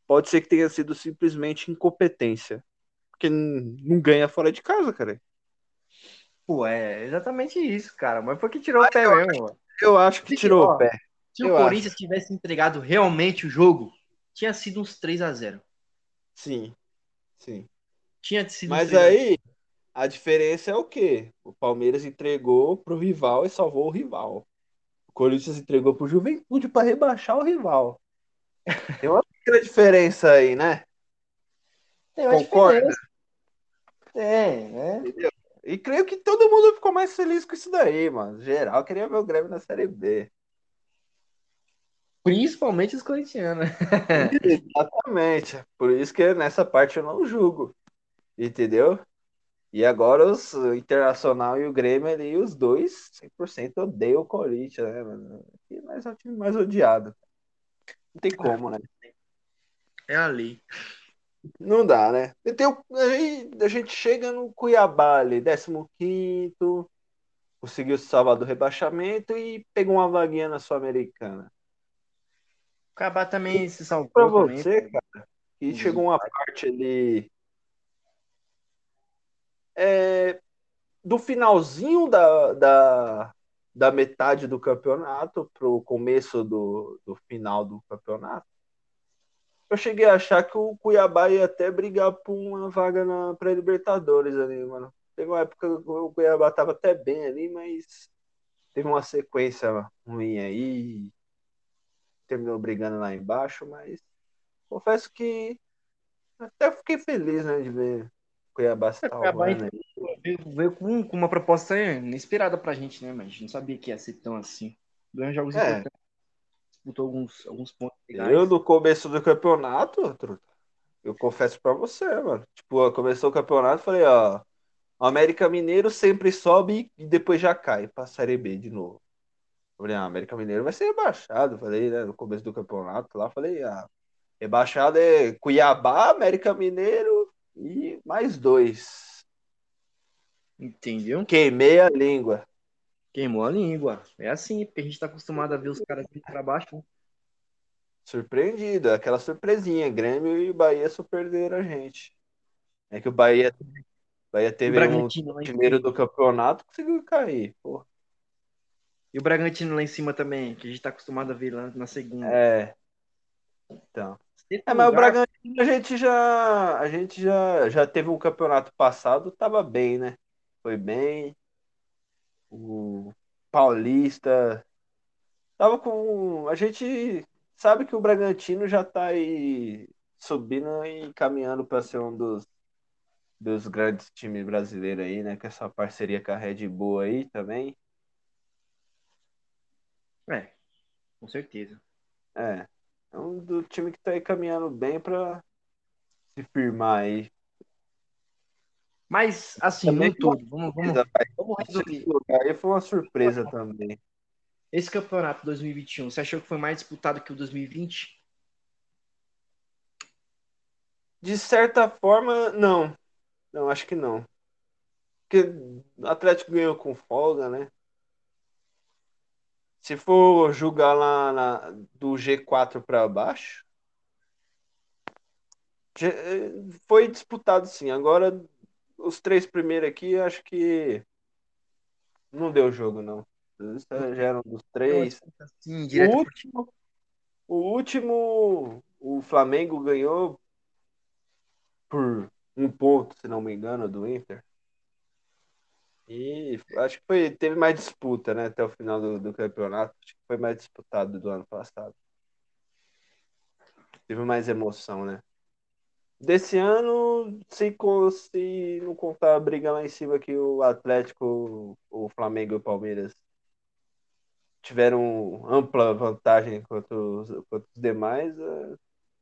pode ser que tenha sido simplesmente incompetência. Porque n- não ganha fora de casa, cara. Pô, é exatamente isso, cara. Mas foi que tirou o pé mesmo, mano. Eu acho que Se, tirou o ó, pé. se o Eu acho. Corinthians tivesse entregado realmente o jogo, tinha sido uns três a zero. Sim, sim. Tinha sido uns Mas três a zero. aí, a diferença é o quê? O Palmeiras entregou pro rival e salvou o rival. O Corinthians entregou pro Juventude para rebaixar o rival. Tem uma pequena diferença aí, né? Tem uma Concorda? diferença. Tem, né? Entendeu? E creio que todo mundo ficou mais feliz com isso daí, mano. Geral, queria ver o Grêmio na Série B. Principalmente os corintianos. Exatamente. Por isso que nessa parte eu não julgo. Entendeu? E agora os o Internacional e o Grêmio ali, os dois, cem por cento odeiam o Corinthians, né, mano? E mais é o time mais odiado. Não tem Ah, como, né? é ali. Não dá, né? E tem o- aí a gente chega no Cuiabá ali, décimo quinto, conseguiu se salvar do rebaixamento e pegou uma vaguinha na Sul-Americana. O Cabá também se Pra salvou também, você, pô. cara, que Os chegou uma empates. parte ali é, do finalzinho da, da, da metade do campeonato pro começo do, do final do campeonato. Eu cheguei a achar que o Cuiabá ia até brigar por uma vaga na pré-Libertadores ali, mano. Teve uma época que o Cuiabá tava até bem ali, mas teve uma sequência ruim aí, terminou brigando lá embaixo, mas confesso que até fiquei feliz, né, de ver o Cuiabá se O Cabá salvando aí. veio, veio com, com uma proposta inesperada pra gente, né? Mas a gente não sabia que ia ser tão assim. Ganhou jogos É, importantes, disputou alguns, alguns pontos eu legais. no começo do campeonato, truta, eu confesso pra você, mano. Tipo, começou o campeonato, falei, ó, o América Mineiro sempre sobe e depois já cai pra Série B de novo. Falei, ah, América Mineiro vai ser rebaixado. Falei, né, no começo do campeonato lá, falei, ah, rebaixado é Cuiabá, América Mineiro e mais dois. Entendeu? Queimei a língua. Queimou a língua. É assim, porque a gente tá acostumado a ver os caras vindo pra baixo, né? Surpreendido, aquela surpresinha. Grêmio e Bahia surpreenderam a gente. É que o Bahia, Bahia E o teve aí um Bragantino lá em primeiro cima. do campeonato, conseguiu cair. Pô. E o Bragantino lá em cima também, que a gente tá acostumado a ver lá na segunda. É, então. Sexto É, mas o lugar, Bragantino a gente já, a gente já, já teve um campeonato passado, tava bem, né? Foi bem. O Paulista tava com. A gente sabe que o Bragantino já tá aí subindo e caminhando para ser um dos, dos grandes times brasileiros aí, né? Com essa parceria com a Red Bull aí também. é, com certeza. É. É um do time que tá aí caminhando bem para se firmar aí. Mas, assim, Também num foi uma todo, vamos, vamos, surpresa, mas vamos o sexto resumir. lugar aí foi uma surpresa também. Esse campeonato dois mil e vinte e um, você achou que foi mais disputado que o dois mil e vinte? De certa forma, não. Não, acho que não. Porque o Atlético ganhou com folga, né? Se for julgar lá na- do G quatro para baixo, já- foi disputado sim. Agora, os três primeiros aqui, acho que não deu jogo, não. Eles já eram dos É uma três. disputa assim, O direta por time. último, o último, o Flamengo ganhou por um ponto, se não me engano, do Inter. E acho que foi, teve mais disputa, né, até o final do, do campeonato. Acho que foi mais disputado do ano passado. Teve mais emoção, né? Desse ano, se, co- se não contar a briga lá em cima que o Atlético, o Flamengo e o Palmeiras tiveram ampla vantagem contra os, contra os demais, é,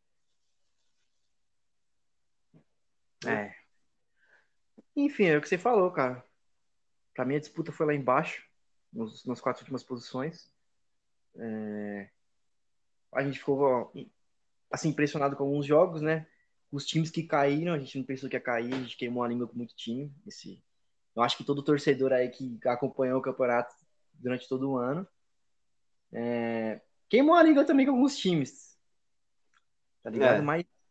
né? É. Enfim, é o que você falou, cara. Pra mim a disputa foi lá embaixo, nos, nas quatro últimas posições. A gente ficou assim impressionado com alguns jogos, né? Os times que caíram, a gente não pensou que ia cair, a gente queimou a língua com muito time. Esse, eu acho que todo torcedor aí que acompanhou o campeonato durante todo o ano queimou a língua também com alguns times, tá ligado? É, Mas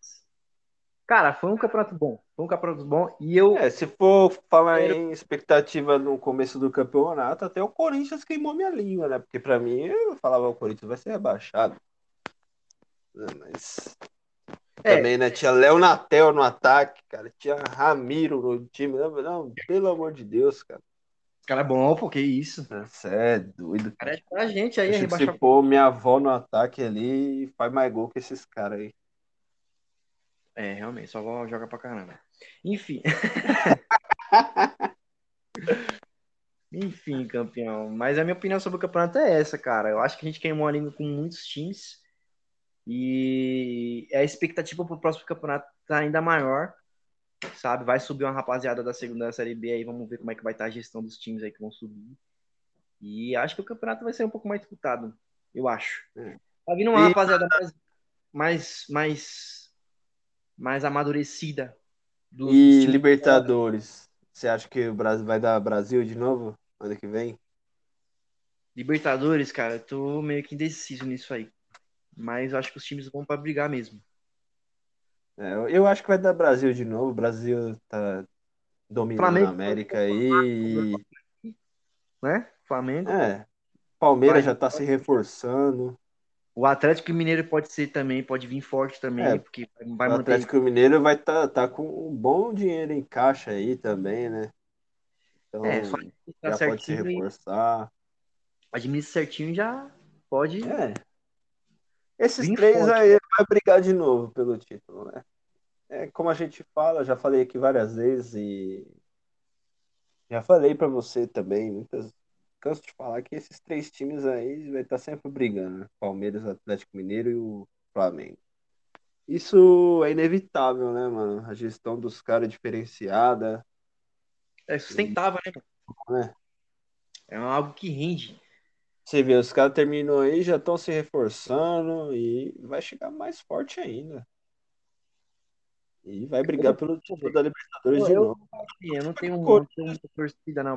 Cara, foi um campeonato bom. Foi um campeonato bom. E eu É, se for falar espero. em expectativa no começo do campeonato, até o Corinthians queimou minha língua, né? Porque pra mim, eu falava o Corinthians vai ser rebaixado, né? Mas É, também, né? Tinha Léo Natel no ataque, cara. Tinha Ramiro no time. Não, não, pelo amor de Deus, cara. cara é bom, pô, que isso. Você é doido, Cara, cara. é pra gente aí a Acho que se rebaixar. pôr minha avó no ataque ali, faz mais gol que esses caras aí. É, realmente, só vou jogar pra caramba. Enfim, enfim, campeão. Mas a minha opinião sobre o campeonato é essa, cara. Eu acho que a gente queimou a língua com muitos times. E a expectativa pro próximo campeonato tá ainda maior, sabe? Vai subir uma rapaziada da segunda Série B aí, vamos ver como é que vai estar a gestão dos times aí que vão subir. E acho que o campeonato vai ser um pouco mais disputado, eu acho. É. Tá vindo uma E, rapaziada mais, mais, mais, mais amadurecida dos, dos e times fora. Libertadores? Você acha que o Brasil vai dar Brasil de novo ano que vem? Libertadores, cara, eu tô meio que indeciso nisso aí. Mas eu acho que os times vão pra brigar mesmo. É, eu, eu acho que vai dar Brasil de novo. O Brasil tá dominando a Flamengo, América aí. E, né? Flamengo é, Palmeiras vai. já tá se reforçando. O Atlético Mineiro pode ser também, pode vir forte também, É, porque vai o manter. Atlético Mineiro vai estar tá, tá com um bom dinheiro em caixa aí também, né? É, só Então administrar já pode se certinho e reforçar. administra certinho já pode É, esses vir três forte, aí cara. vai brigar de novo pelo título, né? É como a gente fala, já falei aqui várias vezes e já falei pra você também, muitas canso de falar que esses três times aí vai estar sempre brigando, né? Palmeiras, Atlético Mineiro e o Flamengo. Isso é inevitável, né, mano? A gestão dos caras é diferenciada, É e, sustentável, né? né? É algo que rende. Você vê, os caras terminam aí, já estão se reforçando e vai chegar mais forte ainda. E vai Eu brigar não, pelo título da Libertadores eu, de eu, novo. assim, eu não tenho, Co- não tenho muita torcida não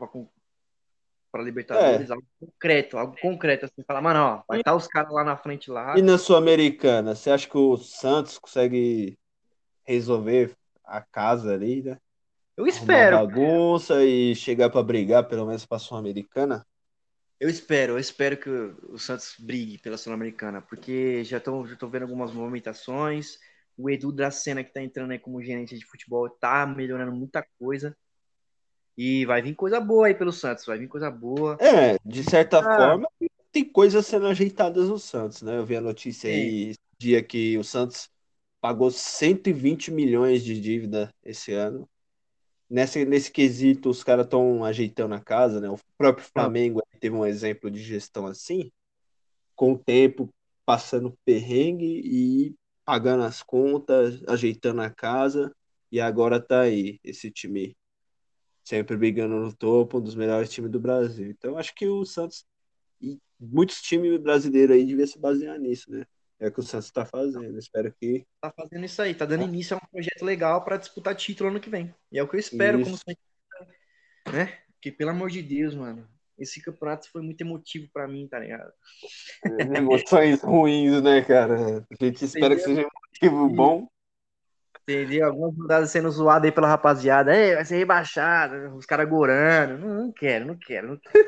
para É, Libertadores, algo concreto, algo concreto, assim, falar, mano, ó, vai e, estar os caras lá na frente e lá. na Sul-Americana, você acha que o Santos consegue resolver a casa ali, né? Eu Arrumar a espero, bagunça e chegar para brigar pelo menos para a Sul-Americana? eu espero, eu espero que o, o Santos brigue pela Sul-Americana, porque já estou já tô vendo algumas movimentações. O Edu Dracena, que tá entrando aí como gerente de futebol, tá melhorando muita coisa. E vai vir coisa boa aí pelo Santos, vai vir coisa boa. É, de certa Ah, forma, tem coisas sendo ajeitadas no Santos, né? Eu vi a notícia tem. aí esse dia que o Santos pagou cento e vinte milhões de dívida esse ano. Nesse, nesse quesito, os caras estão ajeitando a casa, né? O próprio Então, Flamengo teve um exemplo de gestão assim, com o tempo passando perrengue e pagando as contas, ajeitando a casa, e agora tá aí, esse time sempre brigando no topo, um dos melhores times do Brasil. Então, acho que o Santos e muitos times brasileiros aí deviam se basear nisso, né? É o que o Santos está fazendo. Espero que tá fazendo isso aí, tá dando início a um projeto legal para disputar título ano que vem. E é o que eu espero como isso. Santista, né? Porque, pelo amor de Deus, mano, esse campeonato foi muito emotivo para mim, tá ligado? Emoções ruins, né, cara? A gente espera que Entendeu? seja um motivo E, bom. entendeu? Algumas mudadas sendo zoadas aí pela rapaziada. Ei, vai ser rebaixado, os caras gorando. Não, não quero, não quero, não quero.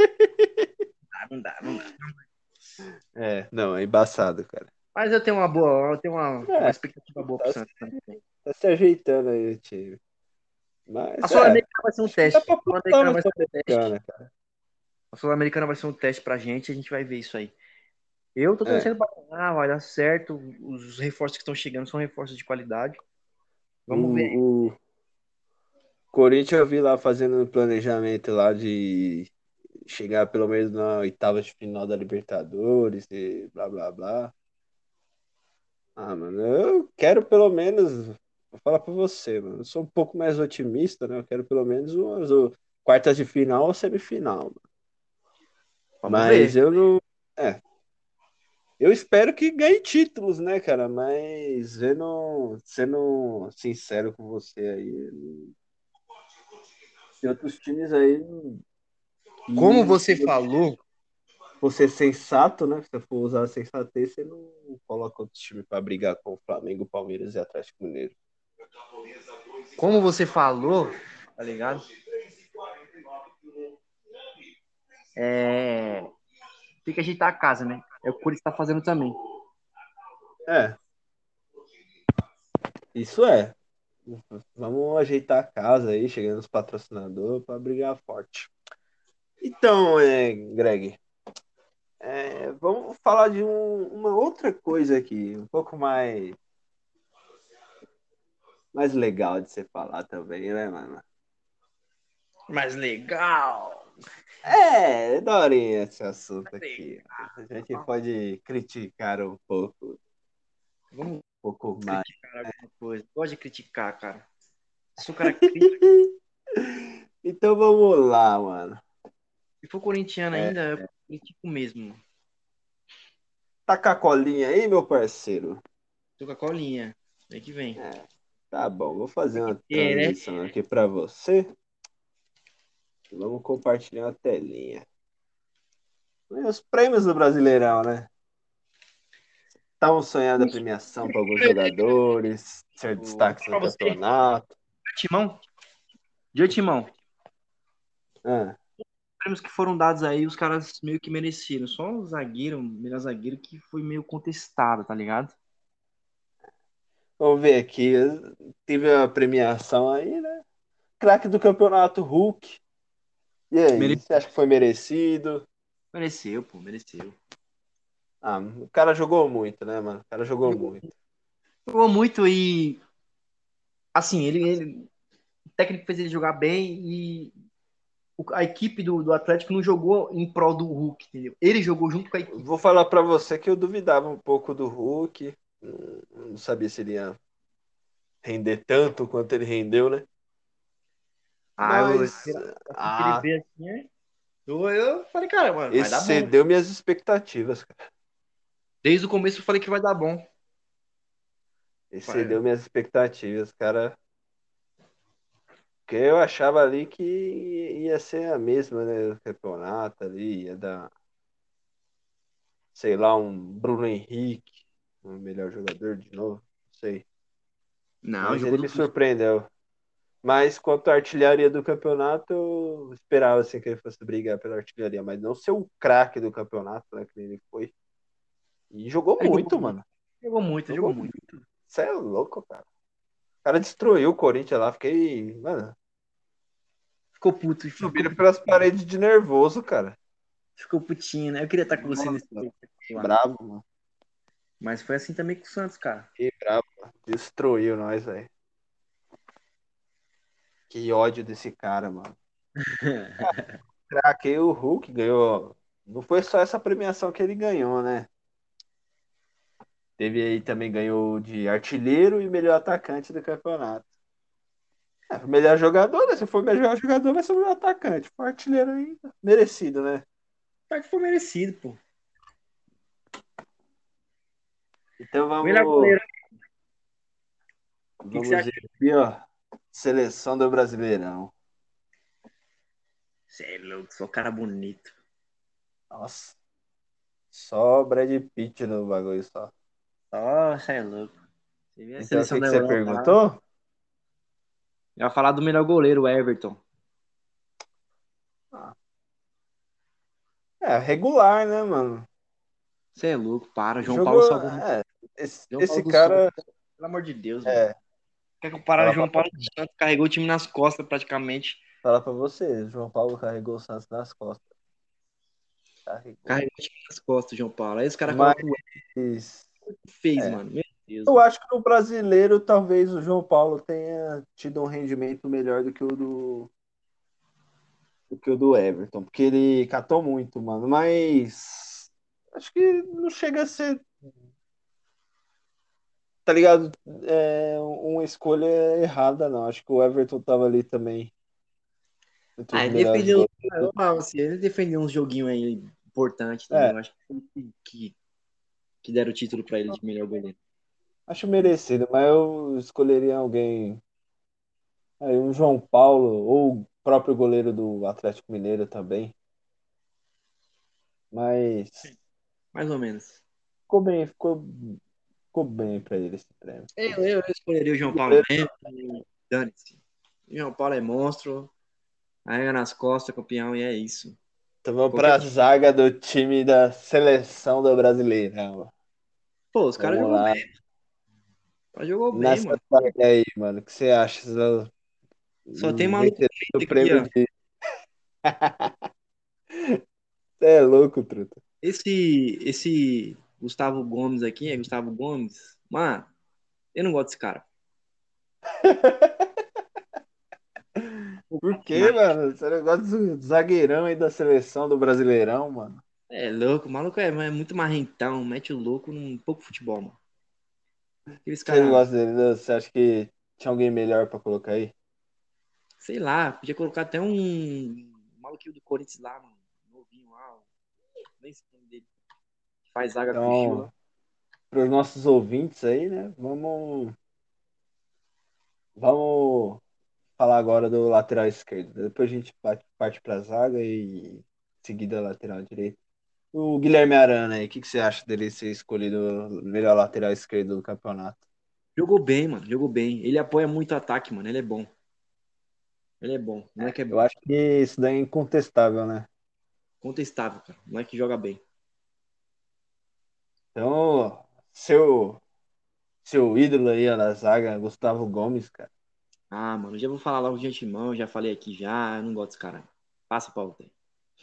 Não dá, não dá, não dá. É, não, é embaçado, cara. Mas eu tenho uma boa, eu tenho uma, uma É, expectativa boa pro tá, se- Santos também. tá se ajeitando aí o time. A Mas é, Sul-Americana vai ser um acho que dá teste. pra A apostar Sul-Americana na vai ser um teste. Sul-Americana, cara. A Sul-Americana vai ser um teste pra gente, a gente vai ver isso aí. Eu tô É, torcendo pra ganhar, vai dar certo. Os reforços que estão chegando são reforços de qualidade. Vamos ver. o, o Corinthians eu vi lá fazendo um planejamento lá de chegar pelo menos na oitava de final da Libertadores e blá blá blá. Ah, mano, eu quero pelo menos, vou falar pra você, mano, eu sou um pouco mais otimista, né? Eu quero pelo menos umas o- quartas de final ou semifinal, mano. Vamos Mas ver. eu não. É, eu espero que ganhe títulos, né, cara? Mas vendo, sendo sincero com você aí, tem outros times aí Como que. você falou, for ser sensato, né? Se você for usar a sensatez, você não coloca outro time para brigar com o Flamengo, Palmeiras e Atlético Mineiro. Como você falou, tá ligado? É... Tem que ajeitar a casa, né? É o que o Corinthians tá fazendo também. É, isso é. Vamos ajeitar a casa aí, chegando os patrocinadores para brigar forte. Então, é, Greg, é, vamos falar de um- uma outra coisa aqui, um pouco mais, mais legal de você falar também, né, mano? Mas legal! É, daorinha esse assunto aqui. A gente Legal. pode criticar um pouco, Vamos um pouco mais. criticar alguma coisa. Gosto de criticar, cara. Se o cara crítico, Então vamos lá, mano. se for corintiano É, ainda, eu critico mesmo. tá com a colinha aí, meu parceiro? Tô com a colinha. Vem que vem. É, tá bom, vou fazer uma É, né? transição aqui para você. Vamos compartilhar a telinha. E os prêmios do Brasileirão, né? Estavam sonhando a premiação para alguns jogadores, ser Vou destaques falar no pra você, campeonato. de Timão, de Timão. Ah, Prêmios que foram dados aí, os caras meio que mereceram. Só o zagueiro, o melhor zagueiro, que foi meio contestado, tá ligado? vamos ver aqui. Tive a premiação aí, né? Craque do campeonato Hulk. E aí, Mere- você acha que foi merecido? Mereceu, pô, mereceu. Ah, o cara jogou muito, né, mano? O cara jogou Jogou, muito. jogou muito e, assim, ele, ele, o técnico fez ele jogar bem e o- a equipe do, do Atlético não jogou em prol do Hulk, entendeu? Ele jogou junto com a equipe. Vou falar para você que eu duvidava um pouco do Hulk. Não não sabia se ele ia render tanto quanto ele rendeu, né? Ah, eu, Mas, assim que ele ah, veio assim, é, eu, eu falei, cara, mano, vai dar bom. excedeu minhas expectativas, cara. Desde o começo eu falei que vai dar bom. Vai- Excedeu minhas expectativas, cara. Porque eu achava ali que ia ser a mesma, né? O campeonato ali, ia dar, sei lá, um Bruno Henrique, um melhor jogador de novo, não sei. Não, Mas jogou ele no me surpreendeu. Mas quanto à artilharia do campeonato, eu esperava assim, que ele fosse brigar pela artilharia, mas não ser o craque do campeonato, né? Que ele foi. E jogou Ele jogou muito, muito, mano. jogou muito, jogou Jogou muito. muito. Você é louco, cara. O cara destruiu o Corinthians lá. Fiquei, mano, Ficou puto, ficou, subiram pelas paredes de nervoso, cara. ficou putinho, né? Eu queria estar com você Nossa, nesse jogo lá. brabo, mano. Mas foi assim também com o Santos, cara. Que brabo, mano. Destruiu nós, velho. Que ódio desse cara, mano. Craque, o Hulk ganhou. Não foi só essa premiação que ele ganhou, né? Teve aí também ganhou de artilheiro e melhor atacante do campeonato. É, melhor jogador, né? Se for melhor jogador, vai ser o melhor atacante. Se for artilheiro ainda. Merecido, né? Só que foi merecido, pô. Então Melhor vamos, goleiro. O que, que você vamos acha? ver aqui, ó. Seleção do Brasileirão. Você é louco, só cara bonito. Nossa, só Brad Pitt no bagulho só. Só, você é louco. Você vê a Então o seleção que da que você Europa lá. perguntou? Eu ia falar do melhor goleiro, o Everton. Ah, é, regular, né, mano? Você é louco, para. João Paulo Jogou. salvou muito. É, esse, João Paulo esse dos Santos, cara. pelo amor de Deus, mano. É, Quer comparar o falar pra, João Paulo dos Santos? Carregou o time nas costas praticamente. falar pra você, João Paulo carregou o Santos nas costas. Carregou. Carregou o time nas costas, João Paulo. Aí os caras Mas colocam o Everton que fez, é, mano. Meu Deus, eu mano. acho que no brasileiro talvez o João Paulo tenha tido um rendimento melhor do que o do, do que o do Everton, porque ele catou muito, mano. Mas acho que não chega a ser, tá ligado? É uma escolha errada, não. Acho que o Everton tava ali também entre Ah, os ele melhores defendeu. goleiros. Eu falo assim, ele defendeu uns joguinhos aí importantes também. É, Eu acho que, que, que deram o título pra ele de melhor goleiro. acho merecido, mas eu escolheria alguém, aí, um João Paulo ou o próprio goleiro do Atlético Mineiro também. Mas Mais ou menos. ficou bem, ficou, ficou bem pra ele esse prêmio. Eu, eu, eu escolheria o João Paulo Goleiro. mesmo. e Dane-se. O João Paulo é monstro. Arrega nas costas, campeão, e é isso. Então vamos Qualquer... pra zaga do time da seleção do Brasileirão. Pô, os caras Vamos jogou lá. bem. Mas jogou bem, Nessa mano. zaga aí, mano, o que você acha? Só tem O maluco vencedor do bonito aqui, prêmio ó. de. Você é louco, truta. Esse, esse Gustavo Gomes aqui, é Gustavo Gomes. Mano, eu não gosto desse cara. Por quê, mano? Você não gosta do zagueirão aí da seleção do Brasileirão, mano? É louco, o maluco é, é muito marrentão, mete o louco num pouco futebol, mano. Aqueles Você não caras, gosta dele, não? Você acha que tinha alguém melhor pra colocar aí? sei lá, podia colocar até um maluquinho do Corinthians lá, mano. Novinho lá, ó. Nem sei o nome dele. Faz zaga com o Gil lá. Então, para os nossos ouvintes aí, né? Vamos, vamos falar agora do lateral esquerdo. Depois a gente parte, parte para a zaga e seguida a lateral direito. O Guilherme Arana aí, o que, que você acha dele ser escolhido o melhor lateral esquerdo do campeonato? Jogou bem, mano, jogou bem. Ele apoia muito ataque, mano. Ele é bom. Ele é bom. O moleque é Eu bom. acho que isso daí é incontestável, né? Contestável, cara. O moleque joga bem. Então, seu, seu ídolo aí ó, na zaga, Gustavo Gomes, cara. Ah, mano, já vou falar logo de antemão, já falei aqui já, eu não gosto desse cara. Passa pra outra aí.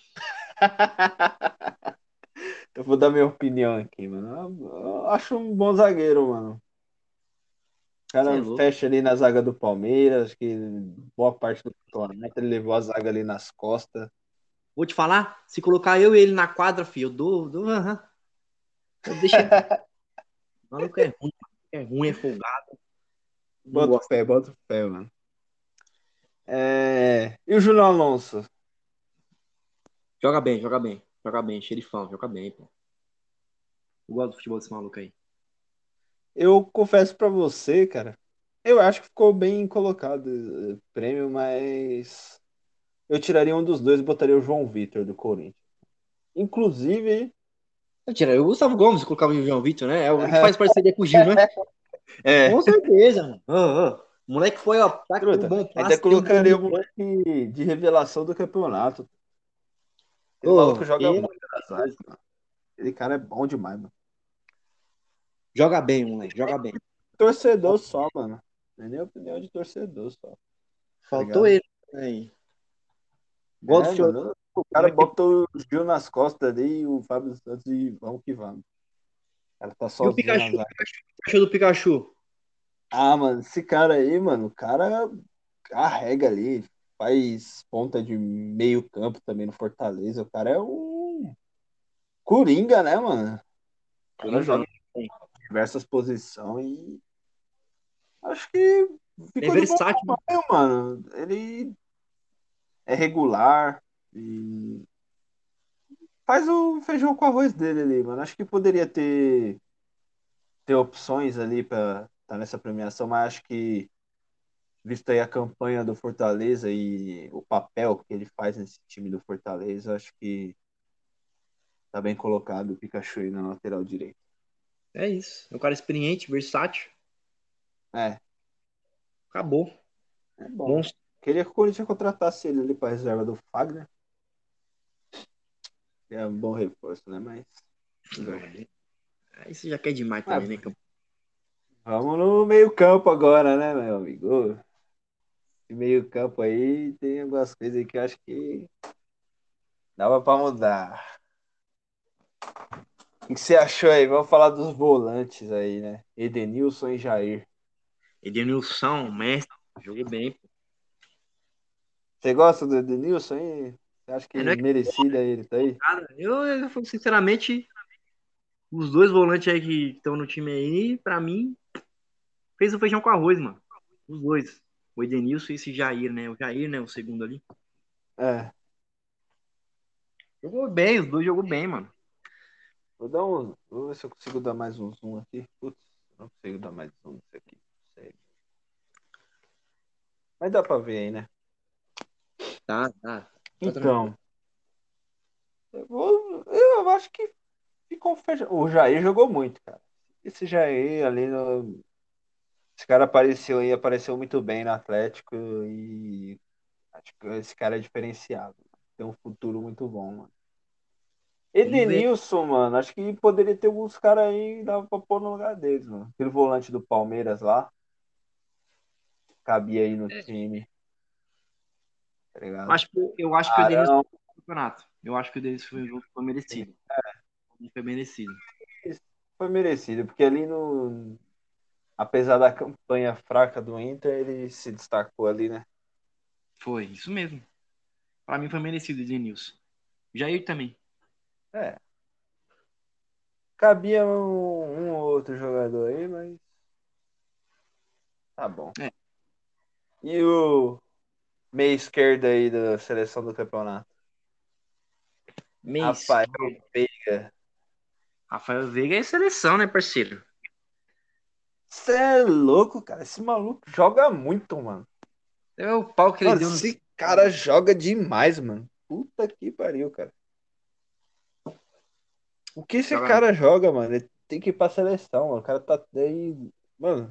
Eu vou dar minha opinião aqui, mano. Eu eu acho um bom zagueiro, mano. O Você é cara louco. fecha ali na zaga do Palmeiras, que boa parte do campeonato ele levou a zaga ali nas costas. Vou te falar, se colocar eu e ele na quadra, filho, eu dou, dou, aham. Eu deixo ele. O maluco é ruim, é ruim, é folgado. Não Bota gosto. fé, bota fé, mano. É... E o Júnior Alonso? Joga bem, joga bem, joga bem, xerifão, joga bem, pô. Eu gosto do futebol desse maluco aí. Eu confesso pra você, cara, eu acho que ficou bem colocado o prêmio, mas eu tiraria um dos dois e botaria o João Vitor do Corinthians. Inclusive, Eu tiraria o Gustavo Gomes, colocava o João Vitor, né? É o que faz parceria com o Gil, né? é, Com certeza, mano. Ô, ô. O moleque foi, ó, tá, deu um truta, bom ainda passe, deu um bom colocaria o drible. moleque de revelação do campeonato. Aquele maluco Ô, joga pelo muito amor na de zaga. Deus. Aquele cara é bom demais, mano. Joga bem, moleque, joga bem. Torcedor só, mano. Não é nem opinião de torcedor só, tá Faltou ligado? ele aí. Gosto do É, futebol. mano. O cara Moleque. bota o Gil nas costas ali e o Fábio Santos e vamos que vamos. O cara tá E o sozinho na Pikachu? O zaga. que achou do Pikachu? Ah, mano, esse cara aí, mano, o cara carrega ali, faz ponta de meio campo também no Fortaleza. O cara é um coringa, né, mano? O cara Coringa, joga né? em diversas posições e acho que Ele é ficou de bom versátil, né? tamanho, mano. Ele é regular e faz o feijão com arroz dele ali, mano. Acho que poderia ter, ter opções ali pra estar nessa premiação, mas acho que, visto aí a campanha do Fortaleza e o papel que ele faz nesse time do Fortaleza, acho que tá bem colocado o Pikachu aí na lateral direita. É isso. É um cara experiente, versátil. É, Acabou. é bom. Monstro. Queria que o Corinthians contratasse ele ali pra reserva do Fagner. É um bom reforço, né? Mas. Vamos Não, ver. mas aí você já quer demais Mas também, né, campo? vamos no meio-campo agora, né, meu amigo? Esse meio-campo aí tem algumas coisas aí que eu acho que dava pra mudar. O que você achou aí? Vamos falar dos volantes aí, né? Edenilson e Jair. Edenilson, mestre, jogou bem, pô. Você gosta do Edenilson aí? Você acha É, que não é que, merecida ele tá aí? cara, eu, eu, sinceramente, os dois volantes aí que estão no time aí, pra mim, fez o feijão com arroz, mano. Os dois. O Edenilson e esse Jair, né? O Jair, né? O segundo ali. É. Jogou bem, os dois jogou bem, mano. Vou dar um. Vou ver se eu consigo dar mais um zoom aqui. Putz, não consigo dar mais zoom nisso aqui. Não sei. Mas dá pra ver aí, né? Tá, tá. Tá tranquilo. Então, eu, vou, eu eu acho que ficou fechado. O Jair jogou muito, cara. Esse Jair ali no. Esse cara apareceu aí, apareceu muito bem no Atlético e acho que esse cara é diferenciado. Tem um futuro muito bom, mano. Vamos ver. Edenilson, mano, acho que poderia ter alguns caras aí, dava pra pôr no lugar deles, mano. Aquele volante do Palmeiras lá, cabia aí no time, tá Eu ligado? acho que, eu acho que o Denilson Arão, foi no campeonato. Eu acho que o Denilson foi, foi merecido. Foi merecido. foi merecido, porque ali no. Apesar da campanha fraca do Inter, ele se destacou ali, né? Foi, isso mesmo. Pra mim foi merecido o Denilson. Jair também. É. Cabia um, um ou outro jogador aí, mas tá bom. É. E o meia esquerda aí da seleção do campeonato? Meia Rafael esquerda. Veiga. Rafael Veiga é seleção, né, parceiro? Você é louco, cara. Esse maluco joga muito, mano. É o pau que ele Mano, deu no. esse cara joga demais, mano. Puta que pariu, cara. O que esse Joga. cara joga, mano? Ele tem que ir pra seleção, mano. O cara tá aí. Mano,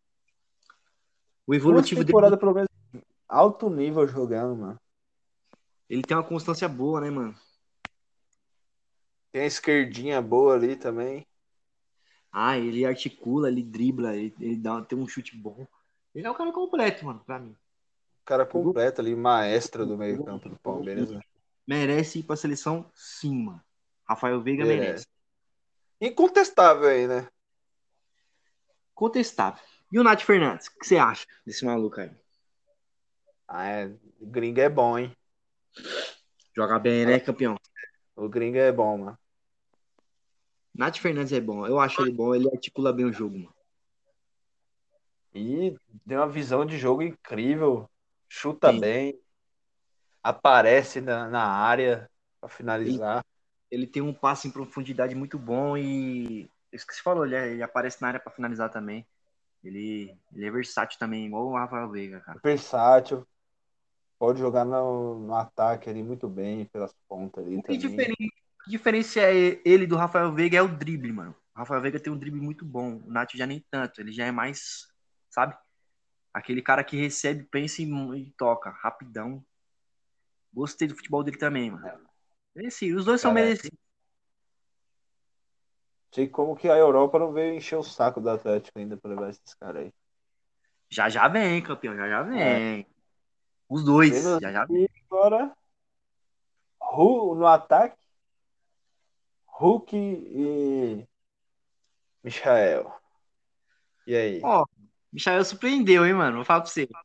O duas evolutivo dele, temporadas pelo menos alto nível jogando, mano. ele tem uma constância boa, né, mano? Tem a esquerdinha boa ali também. Ah, ele articula, ele dribla, ele, ele dá, tem um chute bom. Ele é um cara completo, mano, pra mim. O cara Jogou, completo ali, maestro do jogou, meio-campo do jogou Palmeiras, muito. né? Merece ir pra seleção, sim, mano. Rafael Veiga É. merece. Incontestável aí, né? Contestável. E o Nath Fernandes, o que você acha desse maluco aí? Ah, é. O gringo é bom, hein? Joga bem, Fala- né, campeão? O gringo é bom, mano. Nath Fernandes é bom. Eu acho ele bom, ele articula bem o jogo, mano. E tem uma visão de jogo incrível. Chuta Tem. bem. Aparece na, na área pra Ele, finalizar. ele tem um passe em profundidade muito bom e. Isso que você falou, ele, é- ele aparece na área pra finalizar também. Ele, ele é versátil também, igual o Rafael Veiga, cara. Versátil. Pode jogar no, no ataque ali muito bem, pelas pontas ali O que, também. diferen- o que diferencia ele do Rafael Veiga é o drible, mano. O Rafael Veiga tem um drible muito bom. O Nath já nem tanto. Ele já é mais, sabe? Aquele cara que recebe, pensa e, e toca. Rapidão. Gostei do futebol dele também, mano. Merecido. Os dois são Cara, merecidos. sei como que a Europa não veio encher o saco do Atlético ainda pra levar esses caras aí. Já já vem, campeão. Já já É, vem. Os dois. vendo Já já vem. aqui agora, Hu- no ataque, Hulk e Michael. E aí? Ó, Michael surpreendeu, hein, mano. Vou falar pra você.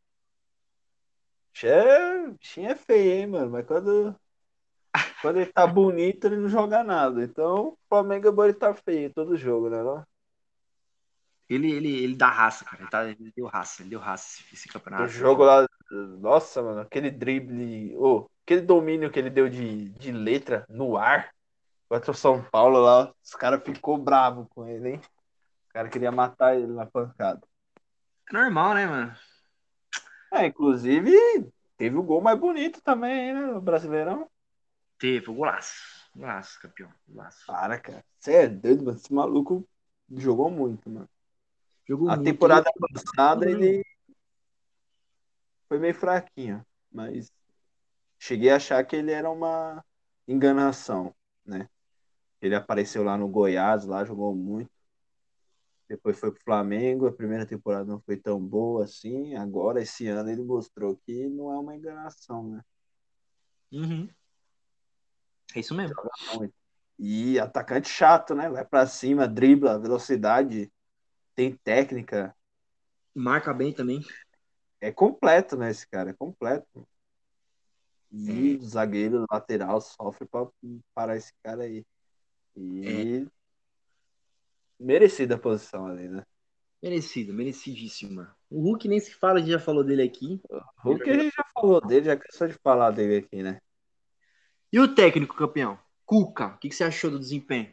Che- Bichinho é feio, hein, mano? Mas quando, quando ele tá bonito, ele não joga nada. Então, o Flamengo é bom ele tá feio todo jogo, né? Não? Ele, ele, ele dá raça, cara. Ele, tá, ele deu raça. Ele deu raça esse, esse O campeonato, jogo campeão. lá, nossa, mano, aquele drible, ô, aquele domínio que ele deu de, de letra no ar contra o São Paulo lá, os caras ficou bravo com ele, hein? O cara queria matar ele na pancada. É normal, né, mano? É, inclusive, teve o gol mais bonito também, né, no Brasileirão. Teve, o golaço. Golaço, campeão. Golaço. Para, cara, você é doido, mano, esse maluco jogou muito, mano. Jogou A muito. Ele temporada passada tudo, né, mano? ele foi meio fraquinho, mas cheguei a achar que ele era uma enganação, né? Ele apareceu lá no Goiás, lá jogou muito. Depois foi pro Flamengo, a primeira temporada não foi tão boa assim. Agora, esse ano, ele mostrou que não é uma enganação, né? Uhum. É isso mesmo. Joga muito. E atacante chato, né? Vai pra cima, dribla, velocidade, tem técnica. Marca bem também. É completo, né? Esse cara é completo. E É, o zagueiro lateral sofre pra parar esse cara aí. é E merecida a posição ali, né? merecido, merecidíssima. O Hulk nem se fala, a gente já falou dele aqui. O que a gente já falou dele, já cansou de falar dele aqui, né? E o técnico, campeão? Cuca, o que, que você achou do desempenho?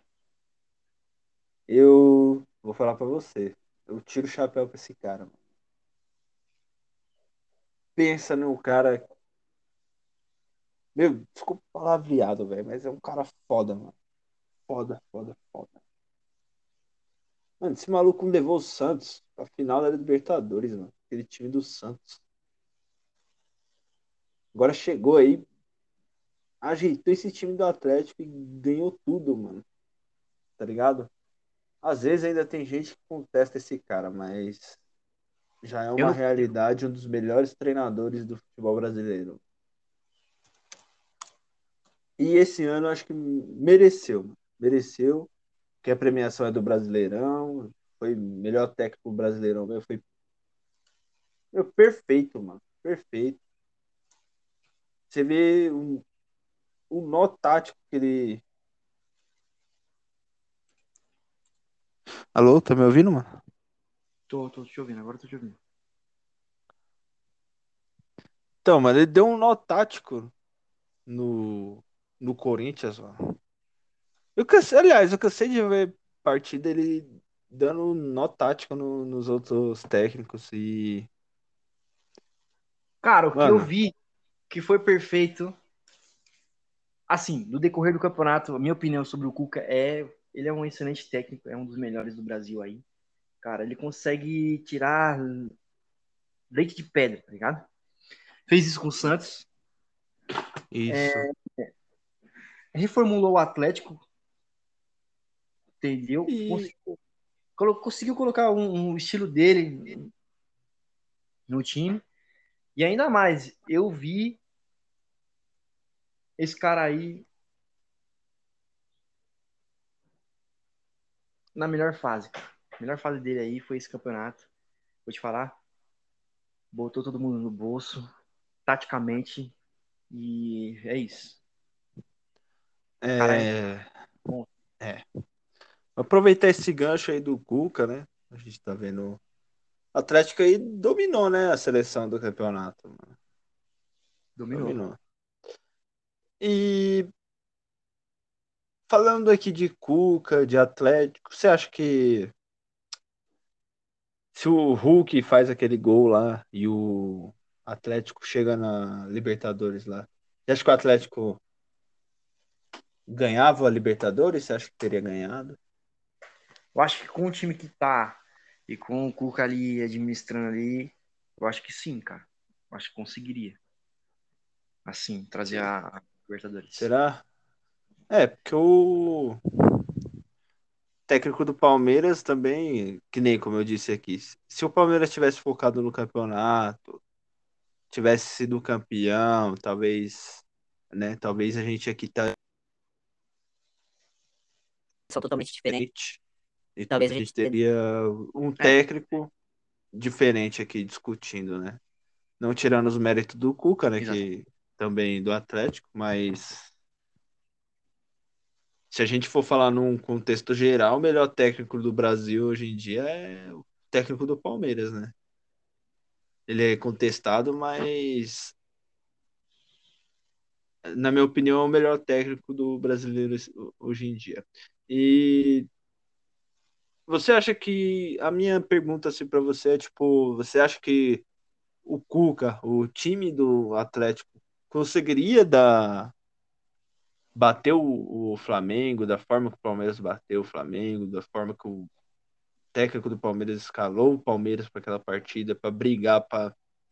Eu vou falar pra você. Eu tiro o chapéu pra esse cara, mano. Pensa num cara. Meu, desculpa falar viado, velho, mas é um cara foda, mano. foda, foda, foda. Mano, esse maluco levou o Santos pra final da Libertadores, mano. Aquele time do Santos. Agora chegou aí, ajeitou esse time do Atlético e ganhou tudo, mano. Tá ligado? Às vezes ainda tem gente que contesta esse cara, mas já é Eu uma não. realidade, um dos melhores treinadores do futebol brasileiro. E esse ano eu acho que mereceu, mano. Mereceu, que a premiação é do Brasileirão, foi melhor técnico brasileirão, meu, foi meu, perfeito, mano. Perfeito. Você vê o, o nó tático que ele. Alô, tá me ouvindo, mano? Tô, tô te ouvindo, agora tô te ouvindo. Então, mano, ele deu um nó tático no, no Corinthians, mano. Eu cansei, aliás, eu cansei de ver partida ele dando nó tático no- nos outros técnicos e, Cara, o que eu mano, vi que foi perfeito, assim, no decorrer do campeonato, a minha opinião sobre o Cuca é, ele é um excelente técnico, é um dos melhores do Brasil aí. Cara, ele consegue tirar leite de pedra, tá ligado? Fez isso com o Santos, isso. reformulou o Atlético, entendeu? E Conseguiu, colo- conseguiu colocar um, um estilo dele no time. E ainda mais, eu vi esse cara aí na melhor fase. A melhor fase dele aí foi esse campeonato. Vou te falar, botou todo mundo no bolso, taticamente, e é isso. O cara é é, bom. é, aproveitar esse gancho aí do Cuca, né? A gente tá vendo. O Atlético aí dominou, né? A seleção do campeonato, mano. Dominou. Dominou. E falando aqui de Cuca, de Atlético, você acha que se o Hulk faz aquele gol lá e o Atlético chega na Libertadores lá, você acha que o Atlético ganhava a Libertadores? Você acha que teria ganhado? Eu acho que com o time que tá e com o Cuca ali administrando ali, eu acho que sim, cara. Eu acho que conseguiria. Assim, trazer Se- a, a Libertadores. Será? É, porque o técnico do Palmeiras também, que nem como eu disse aqui, se o Palmeiras tivesse focado no campeonato, tivesse sido campeão, talvez, né? Talvez a gente aqui tá São totalmente diferentes. diferente e Talvez a a gente gente teria um É, técnico diferente aqui discutindo, né? Não tirando os méritos do Cuca, né? exato. Que também do Atlético, mas se a gente for falar num contexto geral, o melhor técnico do Brasil hoje em dia é o técnico do Palmeiras, né? Ele é contestado, mas na minha opinião é o melhor técnico do brasileiro hoje em dia. E você acha que a minha pergunta assim para você é tipo, você acha que o Cuca, o time do Atlético conseguiria dar bater o, o Flamengo da forma que o Palmeiras bateu o Flamengo, da forma que o técnico do Palmeiras escalou o Palmeiras para aquela partida, para brigar, para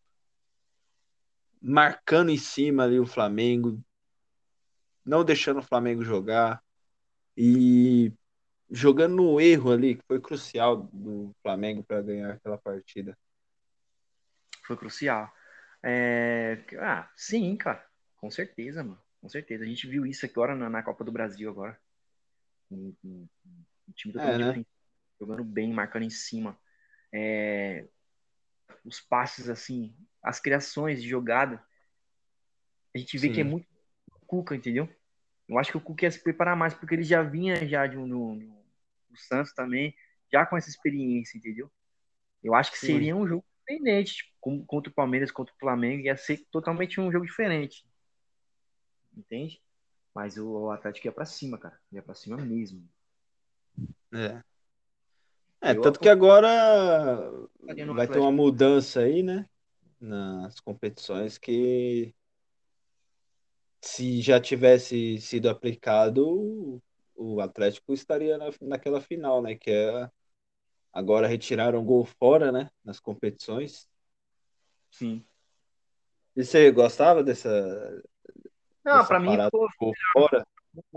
marcando em cima ali o Flamengo, não deixando o Flamengo jogar e jogando no erro ali, que foi crucial do Flamengo para ganhar aquela partida. Foi crucial. É, ah, sim, cara. Com certeza, mano. Com certeza. A gente viu isso agora na, na Copa do Brasil agora. Um, um- um time É, totalmente né? diferente. Jogando bem, marcando em cima. É, os passes, assim, as criações de jogada. A gente vê que é Sim, muito Cuca, entendeu? Eu acho que o Cuca ia se preparar mais, porque ele já vinha já de um, do, do Santos também, já com essa experiência, entendeu? Eu acho que sim. seria um jogo diferente, tipo, com- contra o Palmeiras, contra o Flamengo, ia ser totalmente um jogo diferente, entende? Mas o, o Atlético ia pra cima, cara. Ia pra cima mesmo. É. É, Eu tanto que agora apostaria no vai ter uma Atlético. mudança aí, né? Nas competições que se já tivesse sido aplicado, o Atlético estaria na, naquela final, né? Que é agora retiraram o gol fora, né? Nas competições. Sim. E você gostava dessa, Não, dessa pra mim parada ficou. do gol fora?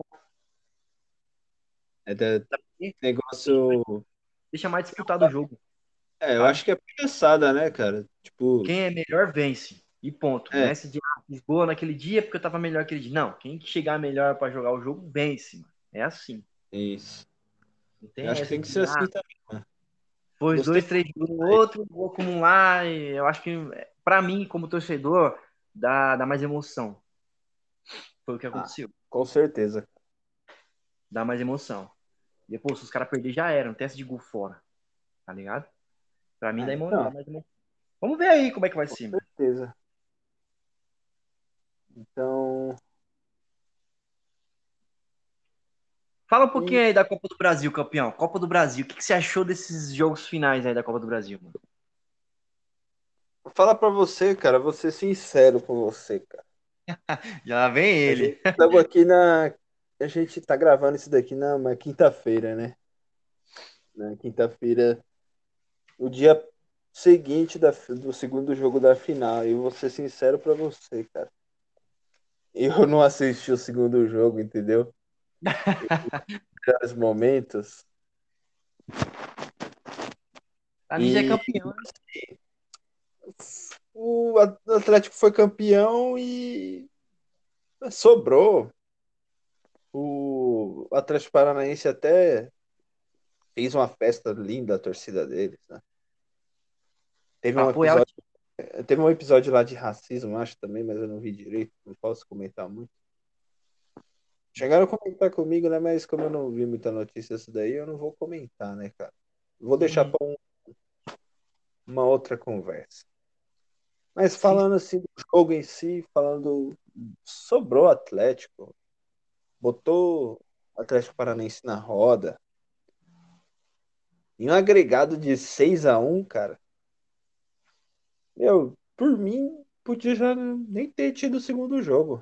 É da- negócio. Deixa mais disputado o jogo, É, eu sabe? acho que é palhaçada, né, cara? Tipo, Quem é melhor vence. E ponto. Não é, é esse dia ah, fiz boa naquele dia porque eu tava melhor aquele dia. Não, quem que chegar melhor pra jogar o jogo vence, mano. É assim. isso. Não Eu tem acho que essa tem que de, ser ah, assim também, mano. foi os Gostei dois, três jogos no outro, vou acumular. E eu acho que, pra mim, como torcedor, dá, dá mais emoção. Foi o que Ah, aconteceu. com certeza. Dá mais emoção. Depois, se os caras perderem, já era. Não tem essa de gol fora. Tá ligado? Pra mim, dá, É, emo- dá não, mais emoção. Vamos ver aí como é que vai com ser, mano. certeza. Então, Fala um e pouquinho aí da Copa do Brasil, campeão. Copa do Brasil. O que, que você achou desses jogos finais aí da Copa do Brasil, mano? falar pra você, cara, vou ser sincero com você, cara. Já vem A ele. gente estava aqui na. A gente tá gravando isso daqui na uma quinta-feira, né? Na quinta-feira, o dia seguinte da, do segundo jogo da final. E eu vou ser sincero pra você, cara. Eu não assisti o segundo jogo, entendeu? Os momentos. Pra mim já é E campeão, né? o Atlético foi campeão e sobrou. O Atlético Paranaense até fez uma festa linda, a torcida deles, né? Teve Pra um apoiar o episódio, time. teve um episódio lá de racismo, acho também, mas eu não vi direito, não posso comentar muito. Chegaram a comentar comigo, né? Mas como eu não vi muita notícia disso daí, eu não vou comentar, né, cara? Vou deixar Uhum. para uma outra conversa. Mas Sim. falando assim do jogo em si, falando, sobrou o Atlético, botou o Atlético Paranaense na roda. Em um agregado de seis a um, cara, meu, por mim, podia já nem ter tido o segundo jogo.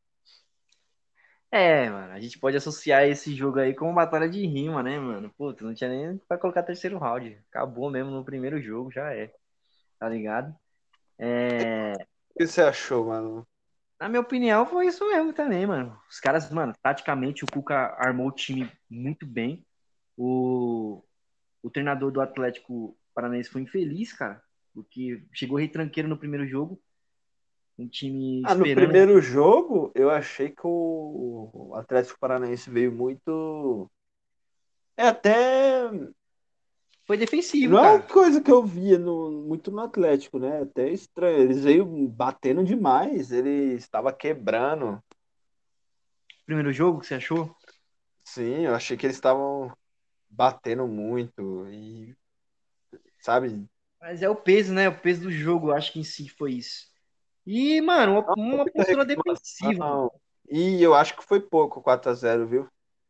É, mano, a gente pode associar esse jogo aí com batalha de rima, né, mano? Puta, não tinha nem pra colocar terceiro round. Acabou mesmo no primeiro jogo, já é, tá ligado? É, O que você achou, mano? na minha opinião, foi isso mesmo também, mano. Os caras, mano, taticamente o Cuca armou o time muito bem. O, o treinador do Atlético Paranaense foi infeliz, cara, porque chegou retranqueiro no primeiro jogo, um time Ah, no esperando. primeiro jogo, eu achei que o Atlético Paranaense veio muito. É até. Foi defensivo, Não é uma cara. coisa que eu via no, muito no Atlético, né? Até estranho. Eles veio batendo demais, ele estava quebrando. Primeiro jogo, que você achou? Sim, eu achei que eles estavam batendo muito e, sabe? Mas é o peso, né? O peso do jogo, eu acho que em si foi isso. E, mano, uma, Não, uma muita postura defensiva, mano. reclamação. E eu acho que foi pouco, quatro a zero, viu?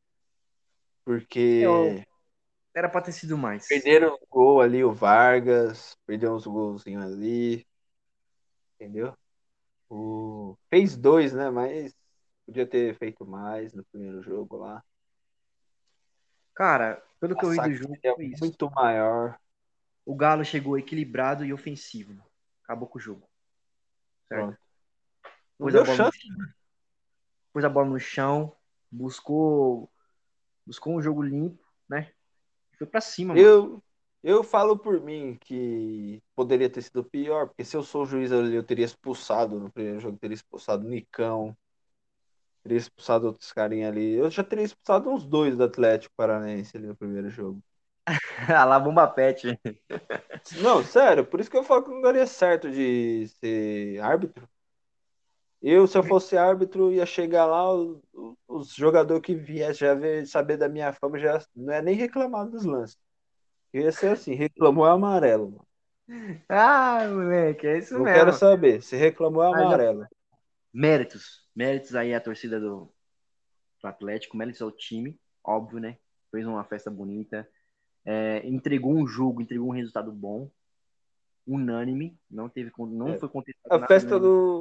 Eu, Porque era pra ter sido mais. perderam o gol ali, o Vargas, perdeu uns golzinhos ali, entendeu? O... Fez dois, né? Mas podia ter feito mais no primeiro jogo lá. Cara, pelo que A eu vi do saca jogo, seria foi isso. muito maior. O Galo chegou equilibrado e ofensivo, mano. Acabou com o jogo, certo? Pronto. Não Pôs a deu bola no, chance. pôs a bola no chão, buscou, buscou um jogo limpo, né? Foi pra cima, mano. Eu, eu falo por mim que poderia ter sido pior, porque se eu sou o juiz ali, eu teria expulsado no primeiro jogo, teria expulsado o Nicão, teria expulsado outros carinha ali. Eu já teria expulsado uns dois do Atlético Paranaense ali no primeiro jogo. Ah lá, bomba pet. Não, sério, por isso que eu falo que não daria certo de ser árbitro. Eu, se eu fosse árbitro, ia chegar lá, o- o- os jogadores que viessem já ver, saber da minha fama, já não é nem reclamar dos lances. Ia ser assim, reclamou é amarelo, mano. Ah, moleque, é isso Não quero mesmo. saber, se reclamou é Mas, ó, amarelo. méritos. Méritos aí à torcida do, do Atlético, méritos ao time, óbvio, né? Fez uma festa bonita. É, entregou um jogo, entregou um resultado bom, unânime. Não teve, não É. foi contestado A nada festa unânime. do,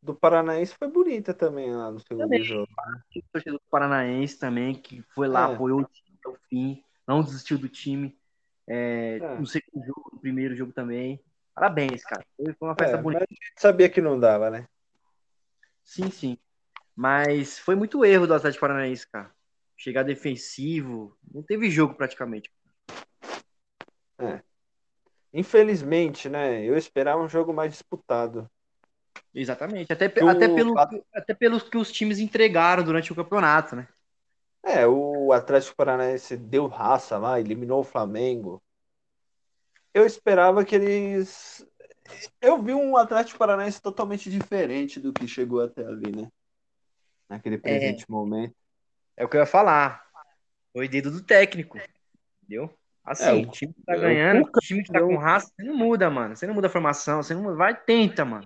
do Paranaense foi bonita também lá no Também, segundo jogo. o torcedor do Paranaense também, que foi lá, É, apoiou o time até o fim, não desistiu do time. É, é, no segundo jogo, no primeiro jogo também. Parabéns, cara. Foi foi uma festa é, bonita. mas a gente sabia que não dava, né? Sim, sim. Mas foi muito erro do Atlético Paranaense, cara. Chegar defensivo, não teve jogo praticamente. É. Infelizmente, né? Eu esperava um jogo mais disputado. Exatamente. Até, pe- Que até, o, pelo, até pelos que os times entregaram durante o campeonato, né? é, o Atlético Paranaense deu raça lá, eliminou o Flamengo. Eu esperava que eles. Eu vi um Atlético Paranaense totalmente diferente do que chegou até ali, né? Naquele É, presente momento. é o que eu ia falar. Foi dedo do técnico, entendeu? É, o, Assim, time que tá o ganhando, Cuca time que tá deu com um, raça, você não muda, mano. Você não muda a formação, você não muda. Vai, tenta, mano.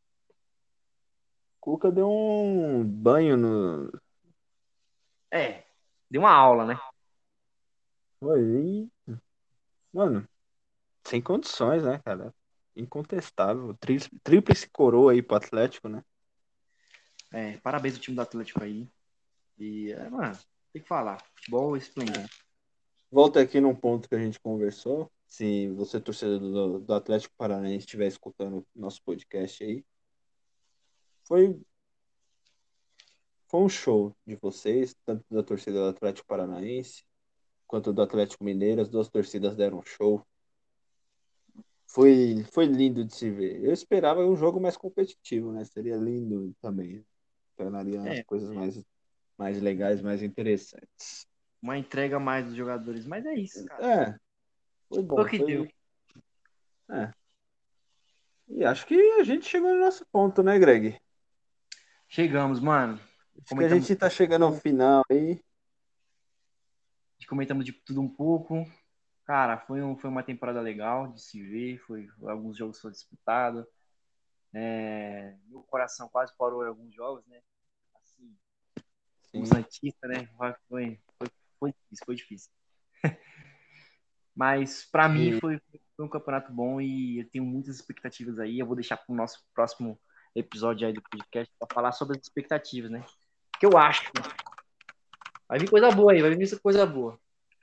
Cuca deu um banho no. É, deu uma aula, né? Foi. Mano, sem condições, né, cara? Incontestável. Tri- Tríplice coroa aí pro Atlético, né? É, parabéns ao time do Atlético aí. E, é, mano, tem que falar. Futebol esplendente. Volta aqui num ponto que a gente conversou. Se você, torcedor do, do Atlético Paranaense, estiver escutando nosso podcast aí, foi, foi um show de vocês, tanto da torcida do Atlético Paranaense quanto do Atlético Mineiro. As duas torcidas deram um show. Foi, foi lindo de se ver. Eu esperava um jogo mais competitivo, né? Seria lindo também. Tornaria as É, coisas mais, mais legais, mais interessantes. uma entrega a mais dos jogadores. Mas é isso, cara. É, foi Foi o bom. que deu. Foi, é. E acho que a gente chegou no nosso ponto, né, Greg? Chegamos, mano. Acho que a Comentamos, gente tá chegando ao final aí. comentamos de tudo um pouco. Cara, foi, um, foi uma temporada legal de se ver. Foi, alguns jogos foram disputados. É, meu coração quase parou em alguns jogos, né? Assim, como Sim, Santista, né? Foi, foi, foi difícil, foi difícil. Mas para mim e, foi, foi um campeonato bom e eu tenho muitas expectativas aí. Eu vou deixar para o nosso próximo episódio aí do podcast para falar sobre as expectativas, né? Que eu acho, né? Vai vir coisa boa aí, vai vir coisa boa.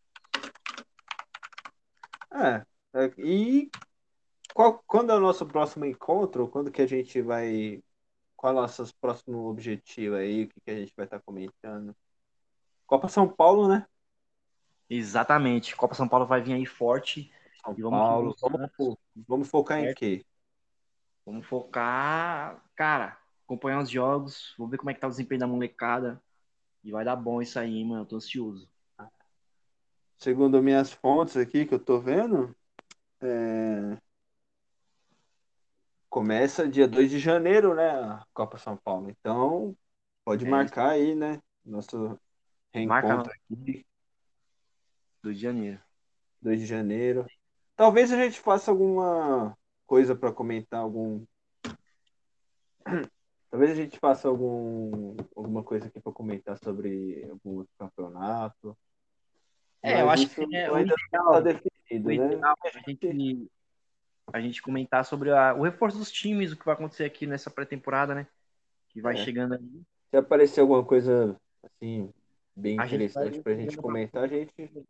é, é, e qual, quando é o nosso próximo encontro? Quando que a gente vai. Qual é o nosso próximo objetivo aí? O que, que a gente vai estar comentando? Copa São Paulo, né? Exatamente. Copa São Paulo vai vir aí forte São e vamos subir o Paulo. Vamos, Santos, vamos focar em certo? quê? Vamos focar, cara, acompanhar os jogos, vou ver como é que tá o desempenho da molecada e vai dar bom isso aí, mano. Eu tô ansioso. Segundo minhas fontes aqui que eu tô vendo, é, começa dia dois de janeiro, né? A Copa São Paulo. Então, pode É isso. marcar aí, né? Nosso Marca não, reencontro aqui, do Rio de Janeiro. dois de janeiro. Talvez a gente faça alguma coisa para comentar, algum. Talvez a gente faça algum, alguma coisa aqui para comentar sobre algum outro campeonato, É, eu mas acho isso que é o ainda não está ideal. O definido, né? ideal é a gente, a gente comentar sobre a- o reforço dos times, o que vai acontecer aqui nessa pré-temporada, né? Que vai É, chegando aí. se aparecer alguma coisa assim bem A gente vai interessante para a gente recebendo pra comentar, a gente,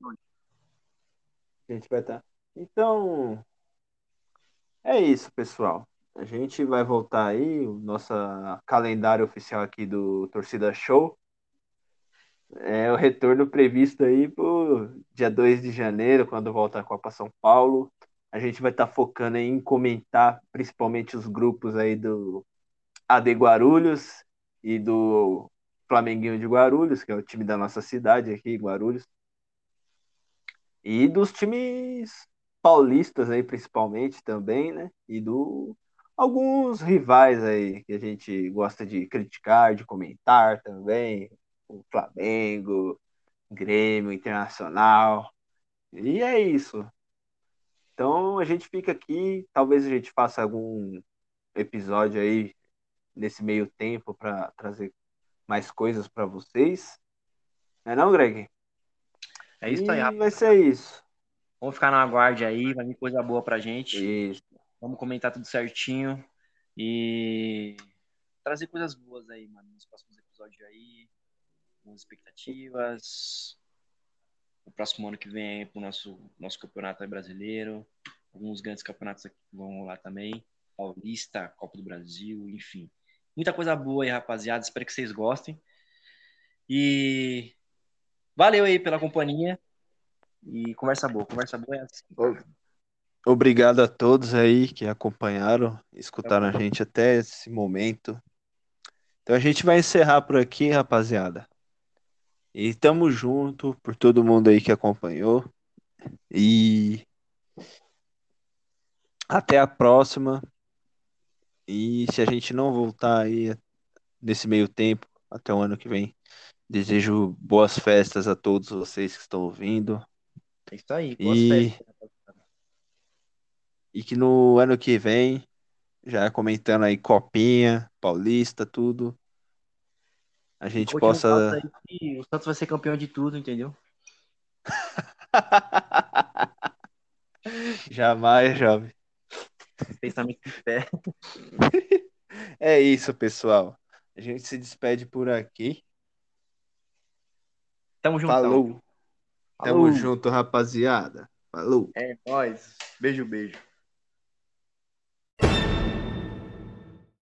a gente vai estar. Então, é isso, pessoal. A gente vai voltar aí, o nosso calendário oficial aqui do Torcida Show. É o retorno previsto aí pro dia dois de janeiro, quando volta a Copa São Paulo. A gente vai estar focando em comentar principalmente os grupos aí do A D Guarulhos e do Flamenguinho de Guarulhos, que é o time da nossa cidade aqui, Guarulhos. E dos times paulistas aí, principalmente, também, né? E do alguns rivais aí que a gente gosta de criticar, de comentar também. O Flamengo, Grêmio, Internacional. E é isso. Então a gente fica aqui, talvez a gente faça algum episódio aí nesse meio tempo para trazer mais coisas para vocês. Não é não, Greg? É isso aí, E rapaz. vai ser isso. Vamos ficar na aguarde aí, vai vir coisa boa pra gente. Isso. Vamos comentar tudo certinho. E trazer coisas boas aí, mano, nos próximos episódios aí, com expectativas. O próximo ano que vem aí pro nosso, nosso campeonato aí brasileiro. Alguns grandes campeonatos aqui que vão rolar também. Paulista, Copa do Brasil, enfim. Muita coisa boa aí, rapaziada. Espero que vocês gostem. E valeu aí pela companhia. E conversa boa. Conversa boa é assim. Obrigado a todos aí que acompanharam, escutaram a gente até esse momento. Então a gente vai encerrar por aqui, rapaziada. E tamo junto por todo mundo aí que acompanhou. E até a próxima. E se a gente não voltar aí nesse meio tempo, até o ano que vem, desejo boas festas a todos vocês que estão ouvindo. É isso aí. Boas E, festas, rapaziada. e que no ano que vem, já comentando aí Copinha, Paulista, tudo, a E gente curte no Santos possa. aí que o Santos vai ser campeão de tudo, entendeu? Jamais, jovem. Pensamento de fé. É isso, pessoal. A gente se despede por aqui. Tamo juntão. Falou. Tamo Falou. junto, rapaziada. Falou. É nóis. Beijo, beijo.